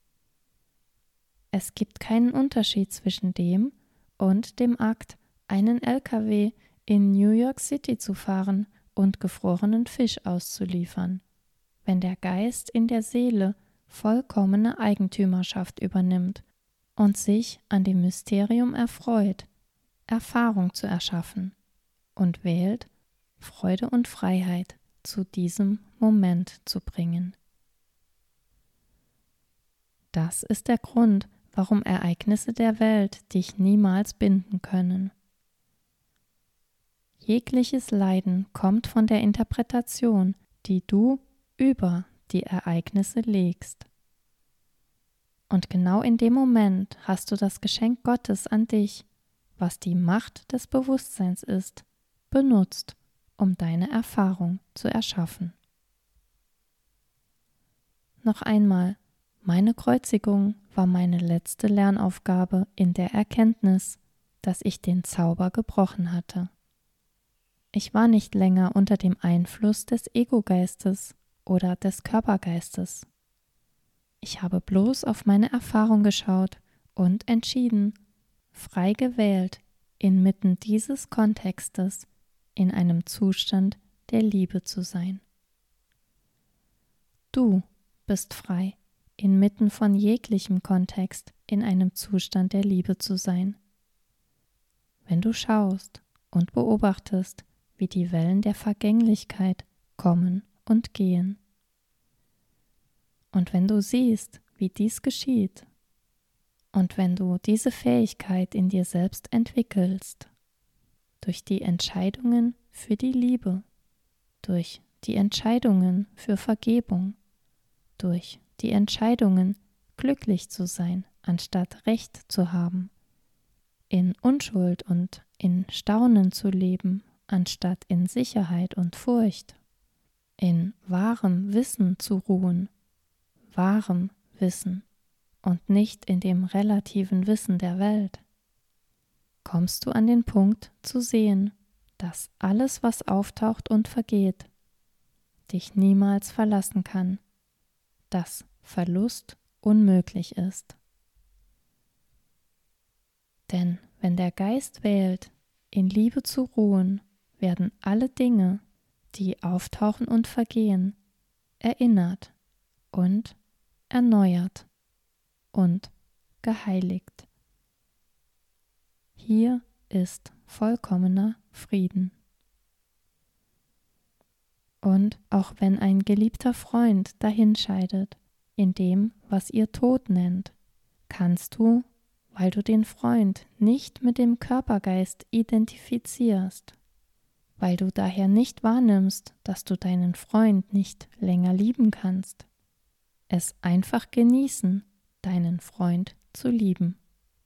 Speaker 1: Es gibt keinen Unterschied zwischen dem und dem Akt, einen L K W in New York City zu fahren und gefrorenen Fisch auszuliefern, wenn der Geist in der Seele vollkommene Eigentümerschaft übernimmt und sich an dem Mysterium erfreut, Erfahrung zu erschaffen und wählt, Freude und Freiheit zu diesem Moment zu bringen. Das ist der Grund, warum Ereignisse der Welt dich niemals binden können. Jegliches Leiden kommt von der Interpretation, die du über die Ereignisse legst. Und genau in dem Moment hast du das Geschenk Gottes an dich, was die Macht des Bewusstseins ist, benutzt, um deine Erfahrung zu erschaffen. Noch einmal, meine Kreuzigung war meine letzte Lernaufgabe in der Erkenntnis, dass ich den Zauber gebrochen hatte. Ich war nicht länger unter dem Einfluss des Ego-Geistes oder des Körpergeistes. Ich habe bloß auf meine Erfahrung geschaut und entschieden, frei gewählt, inmitten dieses Kontextes in einem Zustand der Liebe zu sein. Du bist frei, inmitten von jeglichem Kontext in einem Zustand der Liebe zu sein. Wenn du schaust und beobachtest, wie die Wellen der Vergänglichkeit kommen und gehen. Und wenn du siehst, wie dies geschieht, und wenn du diese Fähigkeit in dir selbst entwickelst, durch die Entscheidungen für die Liebe, durch die Entscheidungen für Vergebung, durch die Entscheidungen, glücklich zu sein, anstatt Recht zu haben, in Unschuld und in Staunen zu leben, anstatt in Sicherheit und Furcht, in wahrem Wissen zu ruhen, wahrem Wissen und nicht in dem relativen Wissen der Welt, kommst du an den Punkt zu sehen, dass alles, was auftaucht und vergeht, dich niemals verlassen kann, dass Verlust unmöglich ist. Denn wenn der Geist wählt, in Liebe zu ruhen, werden alle Dinge, die auftauchen und vergehen, erinnert und erneuert und geheiligt. Hier ist vollkommener Frieden. Und auch wenn ein geliebter Freund dahinscheidet, in dem, was ihr Tod nennt, kannst du, weil du den Freund nicht mit dem Körpergeist identifizierst, weil du daher nicht wahrnimmst, dass du deinen Freund nicht länger lieben kannst. Es einfach genießen, deinen Freund zu lieben.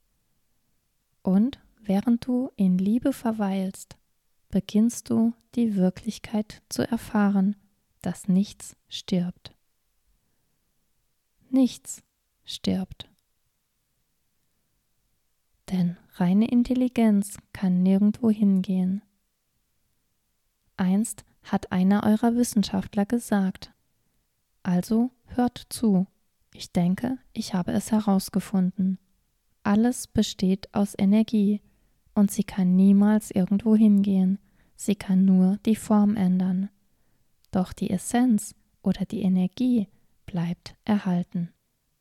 Speaker 1: Und während du in Liebe verweilst, beginnst du die Wirklichkeit zu erfahren, dass nichts stirbt. Nichts stirbt. Denn reine Intelligenz kann nirgendwo hingehen. Einst hat einer eurer Wissenschaftler gesagt, also hört zu, ich denke, ich habe es herausgefunden. Alles besteht aus Energie und sie kann niemals irgendwo hingehen, sie kann nur die Form ändern. Doch die Essenz oder die Energie bleibt erhalten.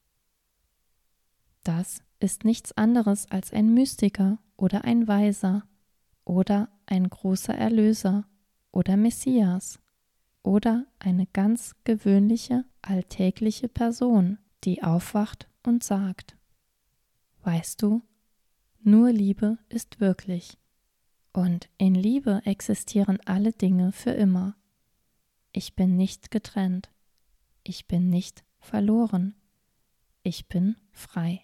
Speaker 1: Das ist nichts anderes als ein Mystiker oder ein Weiser oder ein großer Erlöser oder Messias oder eine ganz gewöhnliche, alltägliche Person, die aufwacht und sagt: Weißt du, nur Liebe ist wirklich und in Liebe existieren alle Dinge für immer. Ich bin nicht getrennt, ich bin nicht verloren, ich bin frei.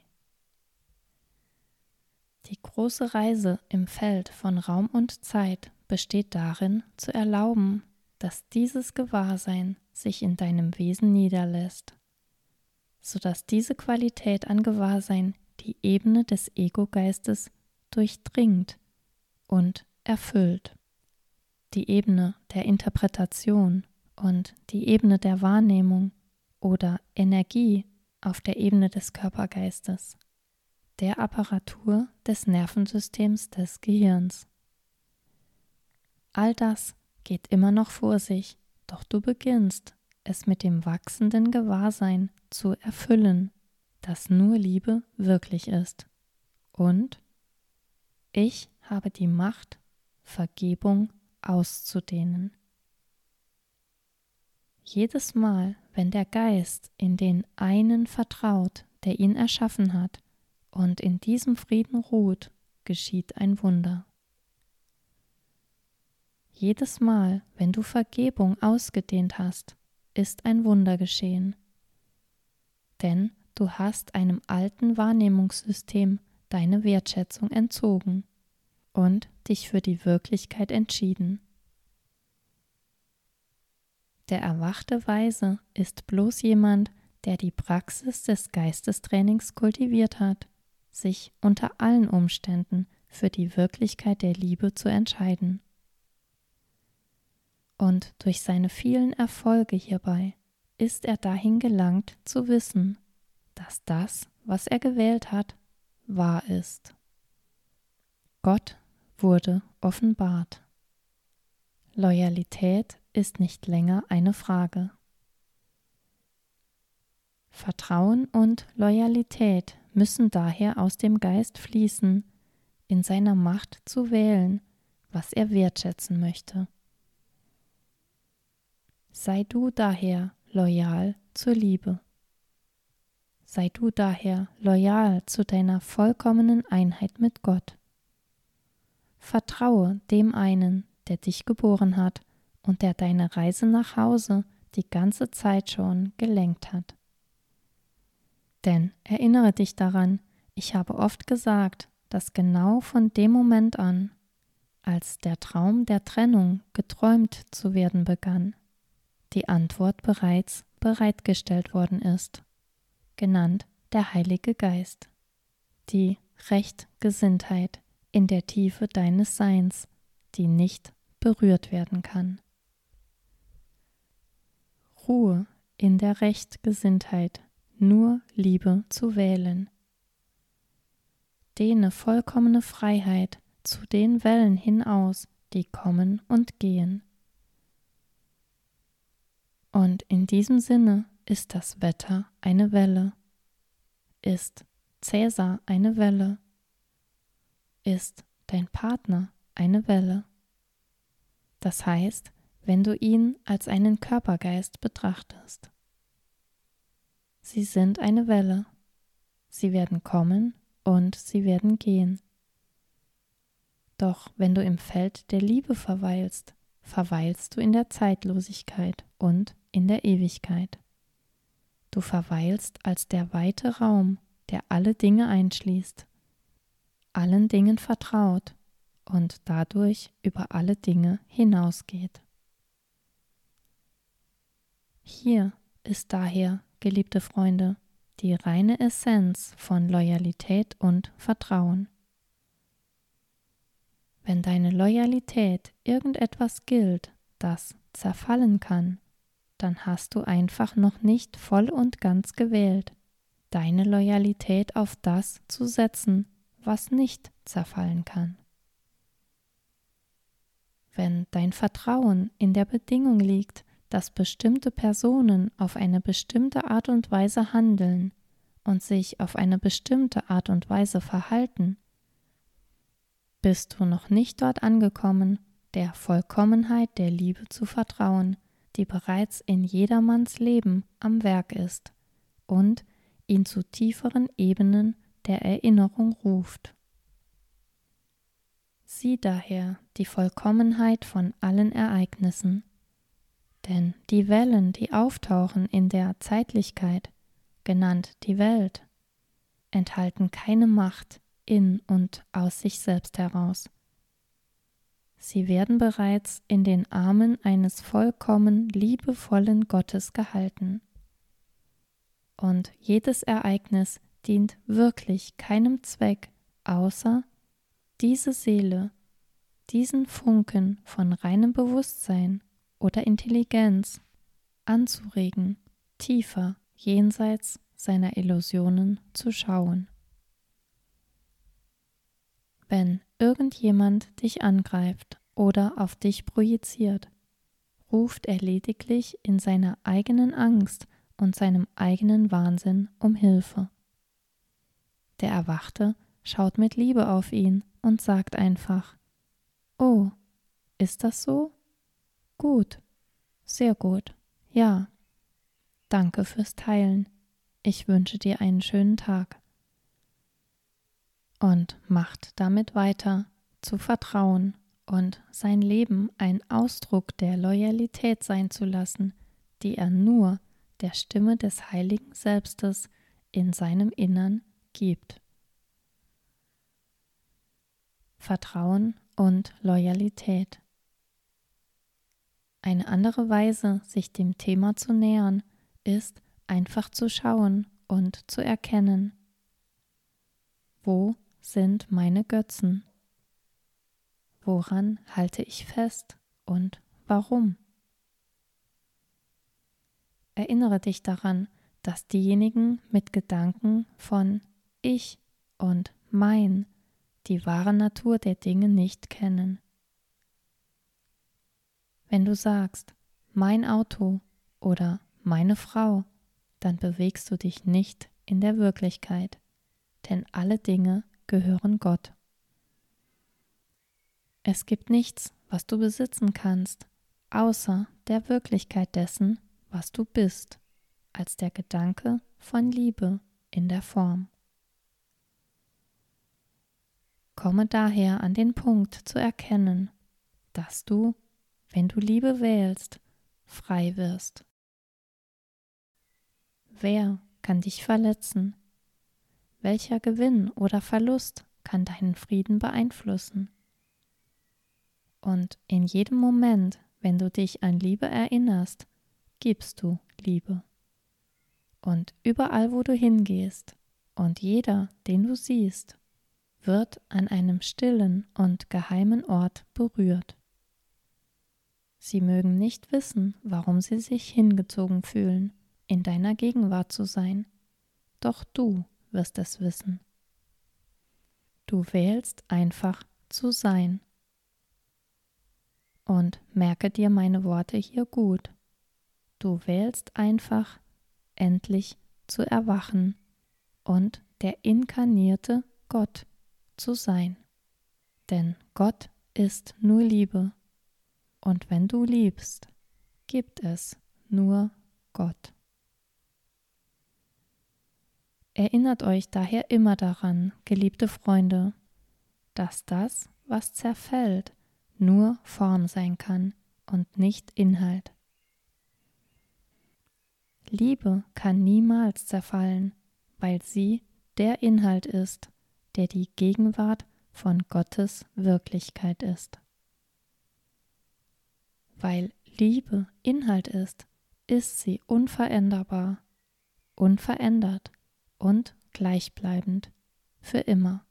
Speaker 1: Die große Reise im Feld von Raum und Zeit besteht darin, zu erlauben, dass dieses Gewahrsein sich in deinem Wesen niederlässt, sodass diese Qualität an Gewahrsein die Ebene des Ego-Geistes durchdringt und erfüllt. Die Ebene der Interpretation und die Ebene der Wahrnehmung oder Energie auf der Ebene des Körpergeistes, der Apparatur des Nervensystems des Gehirns. All das geht immer noch vor sich, doch du beginnst, es mit dem wachsenden Gewahrsein zu erfüllen, dass nur Liebe wirklich ist. Und ich habe die Macht, Vergebung auszudehnen. Jedes Mal, wenn der Geist in den einen vertraut, der ihn erschaffen hat, und in diesem Frieden ruht, geschieht ein Wunder. Jedes Mal, wenn du Vergebung ausgedehnt hast, ist ein Wunder geschehen. Denn du hast einem alten Wahrnehmungssystem deine Wertschätzung entzogen und dich für die Wirklichkeit entschieden. Der erwachte Weise ist bloß jemand, der die Praxis des Geistestrainings kultiviert hat, sich unter allen Umständen für die Wirklichkeit der Liebe zu entscheiden. Und durch seine vielen Erfolge hierbei ist er dahin gelangt zu wissen, dass das, was er gewählt hat, wahr ist. Gott wurde offenbart. Loyalität ist nicht länger eine Frage. Vertrauen und Loyalität müssen daher aus dem Geist fließen, in seiner Macht zu wählen, was er wertschätzen möchte. Sei du daher loyal zur Liebe. Sei du daher loyal zu deiner vollkommenen Einheit mit Gott. Vertraue dem einen, der dich geboren hat und der deine Reise nach Hause die ganze Zeit schon gelenkt hat. Denn erinnere dich daran, ich habe oft gesagt, dass genau von dem Moment an, als der Traum der Trennung geträumt zu werden begann, die Antwort bereits bereitgestellt worden ist, genannt der Heilige Geist, die Rechtgesinntheit in der Tiefe deines Seins, die nicht berührt werden kann. Ruhe in der Rechtgesinntheit, nur Liebe zu wählen. Dehne vollkommene Freiheit zu den Wellen hinaus, die kommen und gehen. Und in diesem Sinne ist das Wetter eine Welle, ist Cäsar eine Welle, ist dein Partner eine Welle. Das heißt, wenn du ihn als einen Körpergeist betrachtest. Sie sind eine Welle, sie werden kommen und sie werden gehen. Doch wenn du im Feld der Liebe verweilst, verweilst du in der Zeitlosigkeit und in der Ewigkeit. Du verweilst als der weite Raum, der alle Dinge einschließt, allen Dingen vertraut und dadurch über alle Dinge hinausgeht. Hier ist daher, geliebte Freunde, die reine Essenz von Loyalität und Vertrauen. Wenn deine Loyalität irgendetwas gilt, das zerfallen kann, dann hast du einfach noch nicht voll und ganz gewählt, deine Loyalität auf das zu setzen, was nicht zerfallen kann. Wenn dein Vertrauen in der Bedingung liegt, dass bestimmte Personen auf eine bestimmte Art und Weise handeln und sich auf eine bestimmte Art und Weise verhalten, bist du noch nicht dort angekommen, der Vollkommenheit der Liebe zu vertrauen, die bereits in jedermanns Leben am Werk ist und ihn zu tieferen Ebenen der Erinnerung ruft. Sieh daher die Vollkommenheit von allen Ereignissen, denn die Wellen, die auftauchen in der Zeitlichkeit, genannt die Welt, enthalten keine Macht in und aus sich selbst heraus. Sie werden bereits in den Armen eines vollkommen liebevollen Gottes gehalten. Und jedes Ereignis dient wirklich keinem Zweck, außer diese Seele, diesen Funken von reinem Bewusstsein oder Intelligenz anzuregen, tiefer jenseits seiner Illusionen zu schauen. Wenn irgendjemand dich angreift oder auf dich projiziert, ruft er lediglich in seiner eigenen Angst und seinem eigenen Wahnsinn um Hilfe. Der Erwachte schaut mit Liebe auf ihn und sagt einfach: Oh, ist das so? Gut, sehr gut, ja. Danke fürs Teilen. Ich wünsche dir einen schönen Tag. Und macht damit weiter, zu vertrauen und sein Leben ein Ausdruck der Loyalität sein zu lassen, die er nur der Stimme des Heiligen Selbstes in seinem Innern gibt. Vertrauen und Loyalität. Eine andere Weise, sich dem Thema zu nähern, ist einfach zu schauen und zu erkennen: Wo sind meine Götzen? Woran halte ich fest und warum? Erinnere dich daran, dass diejenigen mit Gedanken von Ich und Mein die wahre Natur der Dinge nicht kennen. Wenn du sagst, mein Auto oder meine Frau, dann bewegst du dich nicht in der Wirklichkeit, denn alle Dinge gehören Gott. Es gibt nichts, was du besitzen kannst, außer der Wirklichkeit dessen, was du bist, als der Gedanke von Liebe in der Form. Komme daher an den Punkt zu erkennen, dass du, wenn du Liebe wählst, frei wirst. Wer kann dich verletzen? Welcher Gewinn oder Verlust kann deinen Frieden beeinflussen? Und in jedem Moment, wenn du dich an Liebe erinnerst, gibst du Liebe. Und überall, wo du hingehst und jeder, den du siehst, wird an einem stillen und geheimen Ort berührt. Sie mögen nicht wissen, warum sie sich hingezogen fühlen, in deiner Gegenwart zu sein, doch du wirst es wissen. Du wählst einfach zu sein. Und merke dir meine Worte hier gut. Du wählst einfach, endlich zu erwachen und der inkarnierte Gott zu sein. Denn Gott ist nur Liebe. Und wenn du liebst, gibt es nur Gott. Erinnert euch daher immer daran, geliebte Freunde, dass das, was zerfällt, nur Form sein kann und nicht Inhalt. Liebe kann niemals zerfallen, weil sie der Inhalt ist, der die Gegenwart von Gottes Wirklichkeit ist. Weil Liebe Inhalt ist, ist sie unveränderbar, unverändert und gleichbleibend für immer.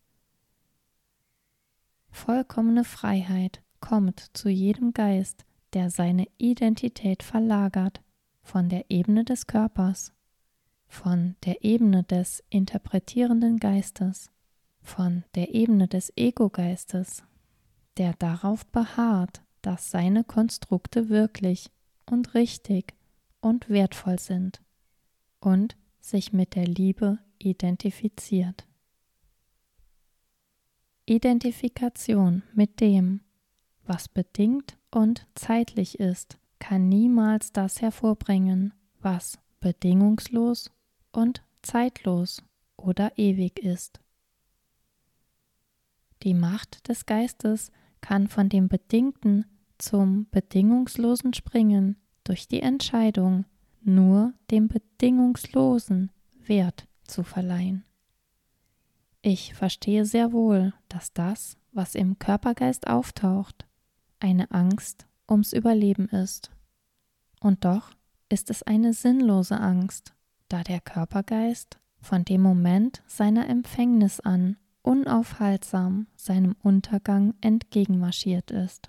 Speaker 1: Vollkommene Freiheit kommt zu jedem Geist, der seine Identität verlagert von der Ebene des Körpers, von der Ebene des interpretierenden Geistes, von der Ebene des Ego-Geistes, der darauf beharrt, dass seine Konstrukte wirklich und richtig und wertvoll sind und sich mit der Liebe identifiziert. Identifikation mit dem, was bedingt und zeitlich ist, kann niemals das hervorbringen, was bedingungslos und zeitlos oder ewig ist. Die Macht des Geistes kann von dem Bedingten zum Bedingungslosen springen durch die Entscheidung, nur dem Bedingungslosen Wert zu verleihen. Ich verstehe sehr wohl, dass das, was im Körpergeist auftaucht, eine Angst ums Überleben ist. Und doch ist es eine sinnlose Angst, da der Körpergeist von dem Moment seiner Empfängnis an unaufhaltsam seinem Untergang entgegenmarschiert ist.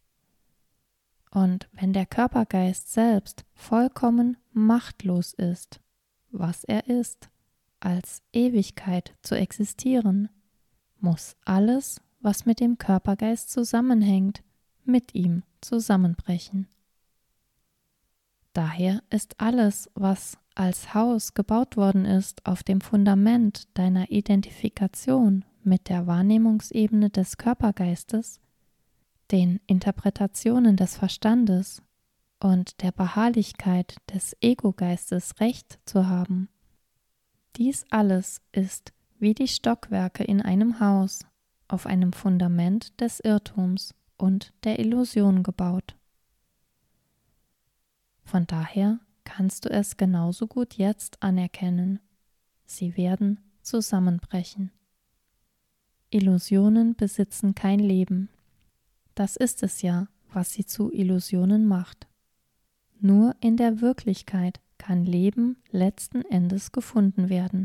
Speaker 1: Und wenn der Körpergeist selbst vollkommen machtlos ist, was er ist, als Ewigkeit zu existieren, muss alles, was mit dem Körpergeist zusammenhängt, mit ihm zusammenbrechen. Daher ist alles, was als Haus gebaut worden ist, auf dem Fundament deiner Identifikation mit der Wahrnehmungsebene des Körpergeistes, den Interpretationen des Verstandes und der Beharrlichkeit des Ego-Geistes Recht zu haben. Dies alles ist wie die Stockwerke in einem Haus auf einem Fundament des Irrtums und der Illusion gebaut. Von daher kannst du es genauso gut jetzt anerkennen. Sie werden zusammenbrechen. Illusionen besitzen kein Leben. Das ist es ja, was sie zu Illusionen macht. Nur in der Wirklichkeit kann Leben letzten Endes gefunden werden.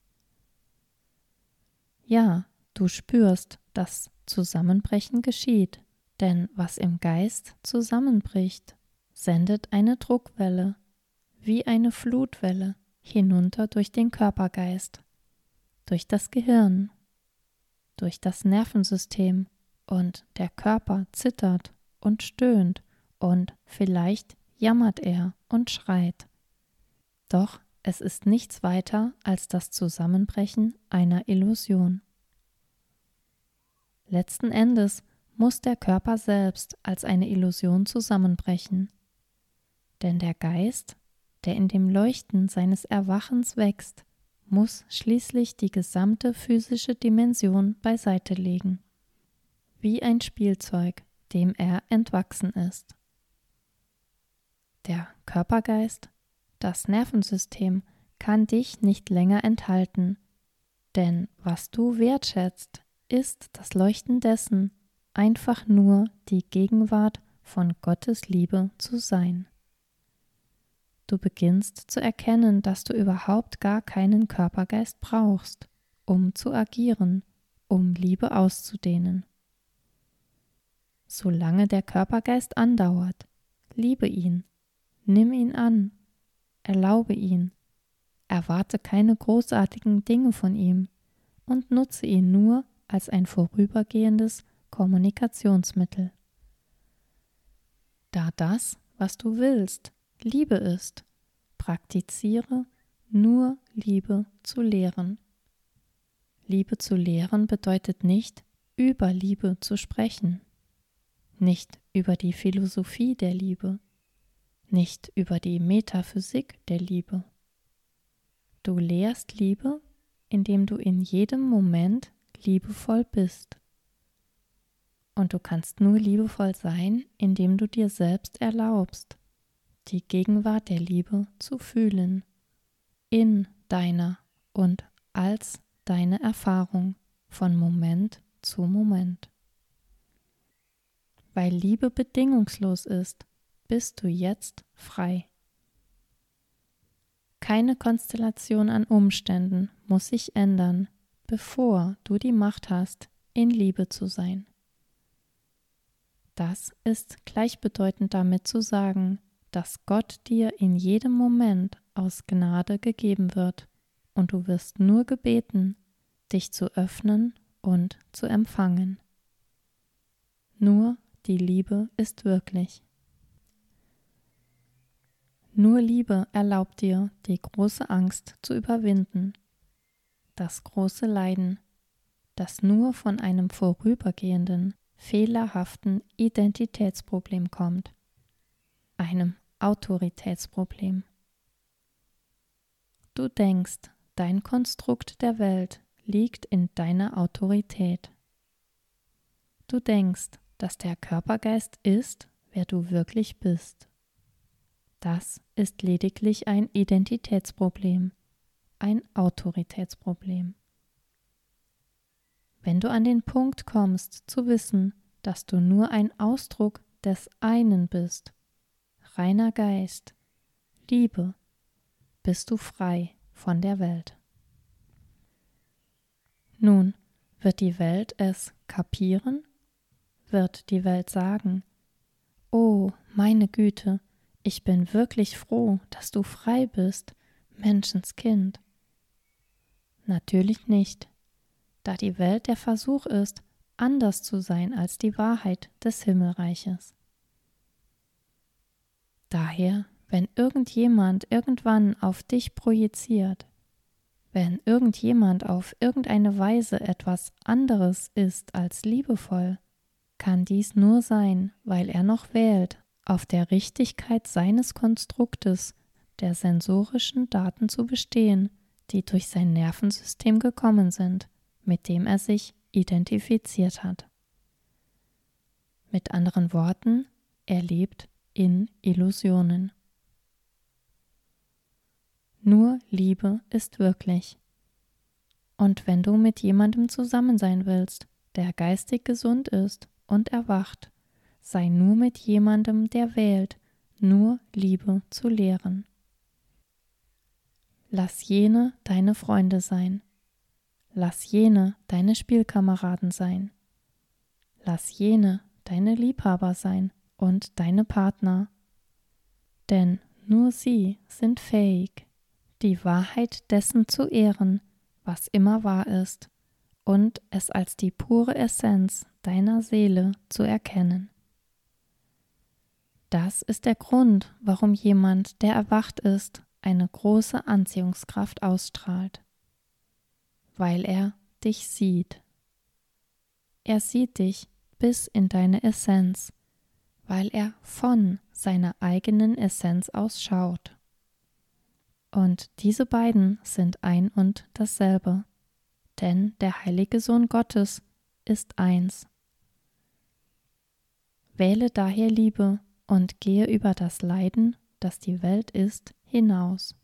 Speaker 1: Ja, du spürst, dass Zusammenbrechen geschieht, denn was im Geist zusammenbricht, sendet eine Druckwelle, wie eine Flutwelle, hinunter durch den Körpergeist, durch das Gehirn, durch das Nervensystem, und der Körper zittert und stöhnt und vielleicht jammert er und schreit. Doch es ist nichts weiter als das Zusammenbrechen einer Illusion. Letzten Endes muss der Körper selbst als eine Illusion zusammenbrechen. Denn der Geist, der in dem Leuchten seines Erwachens wächst, muss schließlich die gesamte physische Dimension beiseite legen, wie ein Spielzeug, dem er entwachsen ist. Der Körpergeist, das Nervensystem, kann dich nicht länger enthalten, denn was du wertschätzt, ist das Leuchten dessen, einfach nur die Gegenwart von Gottes Liebe zu sein. Du beginnst zu erkennen, dass du überhaupt gar keinen Körpergeist brauchst, um zu agieren, um Liebe auszudehnen. Solange der Körpergeist andauert, liebe ihn, nimm ihn an, erlaube ihn, erwarte keine großartigen Dinge von ihm und nutze ihn nur als ein vorübergehendes Kommunikationsmittel. Da das, was du willst, Liebe ist, praktiziere nur Liebe zu lehren. Liebe zu lehren bedeutet nicht, über Liebe zu sprechen, nicht über die Philosophie der Liebe, nicht über die Metaphysik der Liebe. Du lehrst Liebe, indem du in jedem Moment liebevoll bist. Und du kannst nur liebevoll sein, indem du dir selbst erlaubst, die Gegenwart der Liebe zu fühlen, in deiner und als deine Erfahrung von Moment zu Moment. Weil Liebe bedingungslos ist, bist du jetzt frei. Keine Konstellation an Umständen muss sich ändern, bevor du die Macht hast, in Liebe zu sein. Das ist gleichbedeutend damit zu sagen, dass Gott dir in jedem Moment aus Gnade gegeben wird und du wirst nur gebeten, dich zu öffnen und zu empfangen. Nur die Liebe ist wirklich. Nur Liebe erlaubt dir, die große Angst zu überwinden, das große Leiden, das nur von einem vorübergehenden, fehlerhaften Identitätsproblem kommt, einem Autoritätsproblem. Du denkst, dein Konstrukt der Welt liegt in deiner Autorität. Du denkst, dass der Körpergeist ist, wer du wirklich bist. Das ist lediglich ein Identitätsproblem, ein Autoritätsproblem. Wenn du an den Punkt kommst, zu wissen, dass du nur ein Ausdruck des einen bist, reiner Geist, Liebe, bist du frei von der Welt. Nun, wird die Welt es kapieren? Wird die Welt sagen, oh, meine Güte, ich bin wirklich froh, dass du frei bist, Menschenskind? Natürlich nicht, da die Welt der Versuch ist, anders zu sein als die Wahrheit des Himmelreiches. Daher, wenn irgendjemand irgendwann auf dich projiziert, wenn irgendjemand auf irgendeine Weise etwas anderes ist als liebevoll, kann dies nur sein, weil er noch wählt, auf der Richtigkeit seines Konstruktes der sensorischen Daten zu bestehen, die durch sein Nervensystem gekommen sind, mit dem er sich identifiziert hat. Mit anderen Worten, er lebt in Illusionen. Nur Liebe ist wirklich. Und wenn du mit jemandem zusammen sein willst, der geistig gesund ist und erwacht, sei nur mit jemandem, der wählt, nur Liebe zu lehren. Lass jene deine Freunde sein. Lass jene deine Spielkameraden sein. Lass jene deine Liebhaber sein und deine Partner. Denn nur sie sind fähig, die Wahrheit dessen zu ehren, was immer wahr ist, und es als die pure Essenz deiner Seele zu erkennen. Das ist der Grund, warum jemand, der erwacht ist, eine große Anziehungskraft ausstrahlt. Weil er dich sieht. Er sieht dich bis in deine Essenz, weil er von seiner eigenen Essenz aus schaut. Und diese beiden sind ein und dasselbe, denn der heilige Sohn Gottes ist eins. Wähle daher Liebe und gehe über das Leiden, das die Welt ist, hinaus.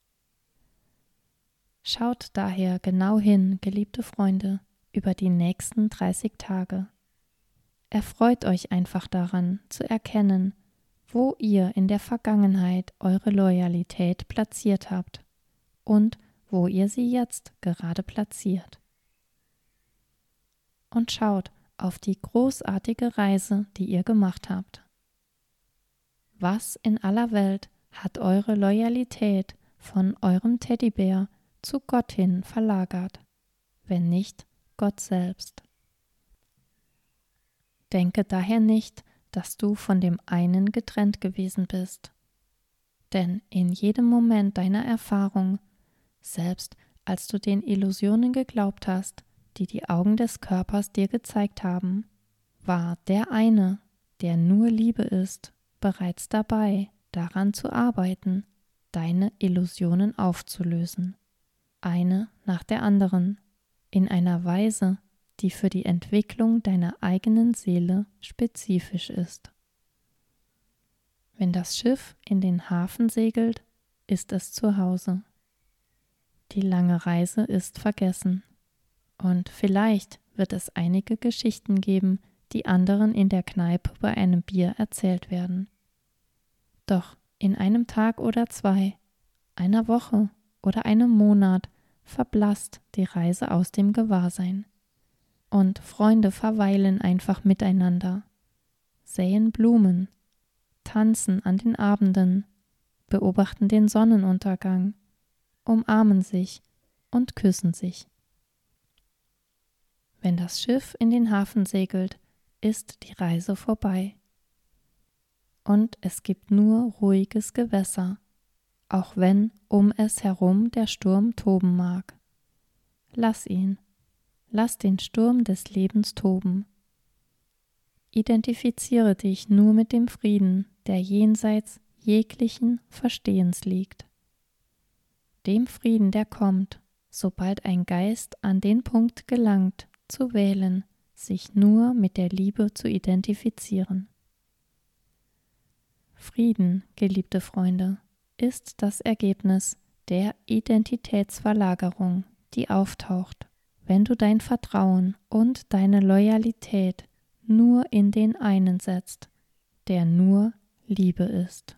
Speaker 1: Schaut daher genau hin, geliebte Freunde, über die nächsten dreißig Tage. Erfreut euch einfach daran, zu erkennen, wo ihr in der Vergangenheit eure Loyalität platziert habt und wo ihr sie jetzt gerade platziert. Und schaut auf die großartige Reise, die ihr gemacht habt. Was in aller Welt hat eure Loyalität von eurem Teddybär zu Gott hin verlagert, wenn nicht Gott selbst? Denke daher nicht, dass du von dem einen getrennt gewesen bist. Denn in jedem Moment deiner Erfahrung, selbst als du den Illusionen geglaubt hast, die die Augen des Körpers dir gezeigt haben, war der eine, der nur Liebe ist, bereits dabei, daran zu arbeiten, deine Illusionen aufzulösen, eine nach der anderen, in einer Weise, die für die Entwicklung deiner eigenen Seele spezifisch ist. Wenn das Schiff in den Hafen segelt, ist es zu Hause. Die lange Reise ist vergessen. Und vielleicht wird es einige Geschichten geben, die anderen in der Kneipe bei einem Bier erzählt werden. Doch in einem Tag oder zwei, einer Woche oder einem Monat verblasst die Reise aus dem Gewahrsein. Und Freunde verweilen einfach miteinander, säen Blumen, tanzen an den Abenden, beobachten den Sonnenuntergang, umarmen sich und küssen sich. Wenn das Schiff in den Hafen segelt, ist die Reise vorbei. Und es gibt nur ruhiges Gewässer, auch wenn um es herum der Sturm toben mag. Lass ihn, lass den Sturm des Lebens toben. Identifiziere dich nur mit dem Frieden, der jenseits jeglichen Verstehens liegt. Dem Frieden, der kommt, sobald ein Geist an den Punkt gelangt, zu wählen, sich nur mit der Liebe zu identifizieren. Frieden, geliebte Freunde, ist das Ergebnis der Identitätsverlagerung, die auftaucht, wenn du dein Vertrauen und deine Loyalität nur in den einen setzt, der nur Liebe ist.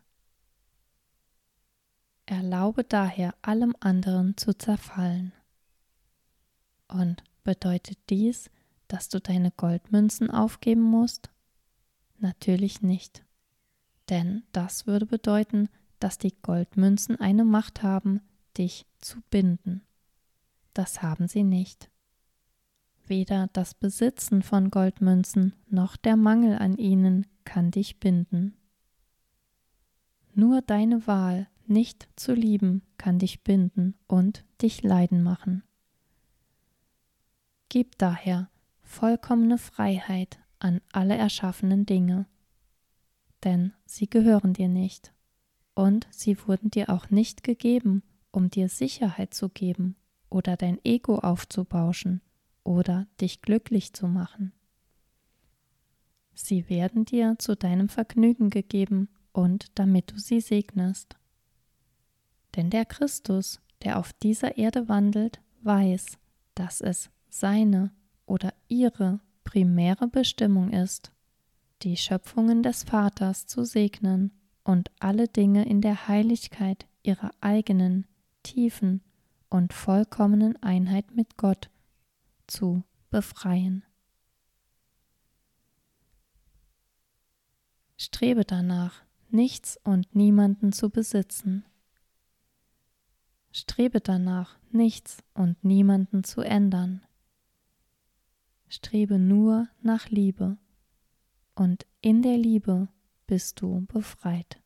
Speaker 1: Erlaube daher allem anderen zu zerfallen. Und bedeutet dies, dass du deine Goldmünzen aufgeben musst? Natürlich nicht. Denn das würde bedeuten, dass die Goldmünzen eine Macht haben, dich zu binden. Das haben sie nicht. Weder das Besitzen von Goldmünzen noch der Mangel an ihnen kann dich binden. Nur deine Wahl, nicht zu lieben, kann dich binden und dich leiden machen. Gib daher vollkommene Freiheit an alle erschaffenen Dinge, denn sie gehören dir nicht und sie wurden dir auch nicht gegeben, um dir Sicherheit zu geben oder dein Ego aufzubauschen oder dich glücklich zu machen. Sie werden dir zu deinem Vergnügen gegeben und damit du sie segnest. Denn der Christus, der auf dieser Erde wandelt, weiß, dass es seine oder ihre primäre Bestimmung ist, die Schöpfungen des Vaters zu segnen und alle Dinge in der Heiligkeit ihrer eigenen, tiefen und vollkommenen Einheit mit Gott zu befreien. Strebe danach, nichts und niemanden zu besitzen. Strebe danach, nichts und niemanden zu ändern. Strebe nur nach Liebe, und in der Liebe bist du befreit.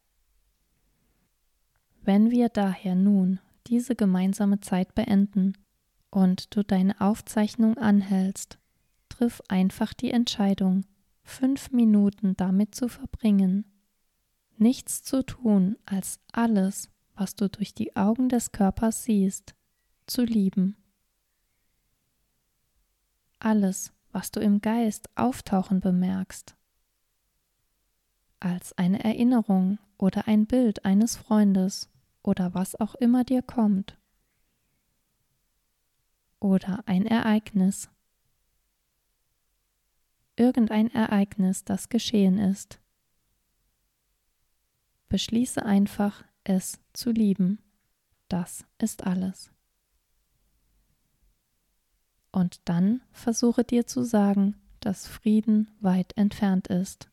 Speaker 1: Wenn wir daher nun diese gemeinsame Zeit beenden und du deine Aufzeichnung anhältst, triff einfach die Entscheidung, fünf Minuten damit zu verbringen, nichts zu tun, als alles, was du durch die Augen des Körpers siehst, zu lieben. Alles, was du im Geist auftauchen bemerkst, als eine Erinnerung oder ein Bild eines Freundes oder was auch immer dir kommt, oder ein Ereignis, irgendein Ereignis, das geschehen ist. Beschließe einfach, es zu lieben. Das ist alles. Und dann versuche dir zu sagen, dass Frieden weit entfernt ist.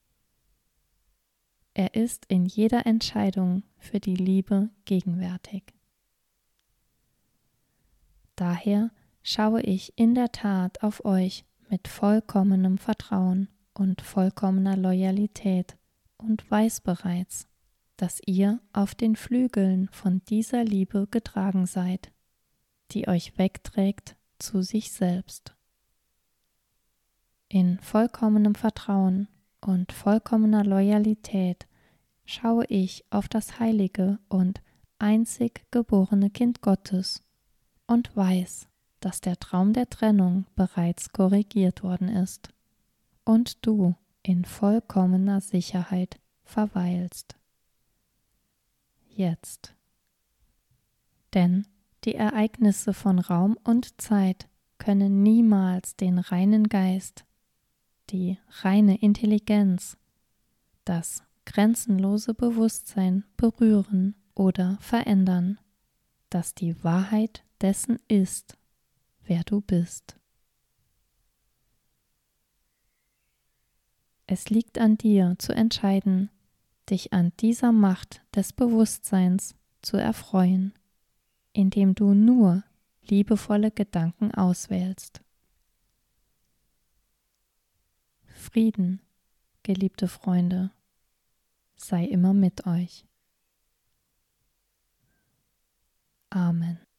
Speaker 1: Er ist in jeder Entscheidung für die Liebe gegenwärtig. Daher schaue ich in der Tat auf euch mit vollkommenem Vertrauen und vollkommener Loyalität und weiß bereits, dass ihr auf den Flügeln von dieser Liebe getragen seid, die euch wegträgt zu sich selbst. In vollkommenem Vertrauen und vollkommener Loyalität schaue ich auf das heilige und einzig geborene Kind Gottes und weiß, dass der Traum der Trennung bereits korrigiert worden ist und du in vollkommener Sicherheit verweilst. Jetzt. Denn die Ereignisse von Raum und Zeit können niemals den reinen Geist, die reine Intelligenz, das grenzenlose Bewusstsein berühren oder verändern, das die Wahrheit dessen ist, wer du bist. Es liegt an dir zu entscheiden, dich an dieser Macht des Bewusstseins zu erfreuen, indem du nur liebevolle Gedanken auswählst. Frieden, geliebte Freunde, sei immer mit euch. Amen.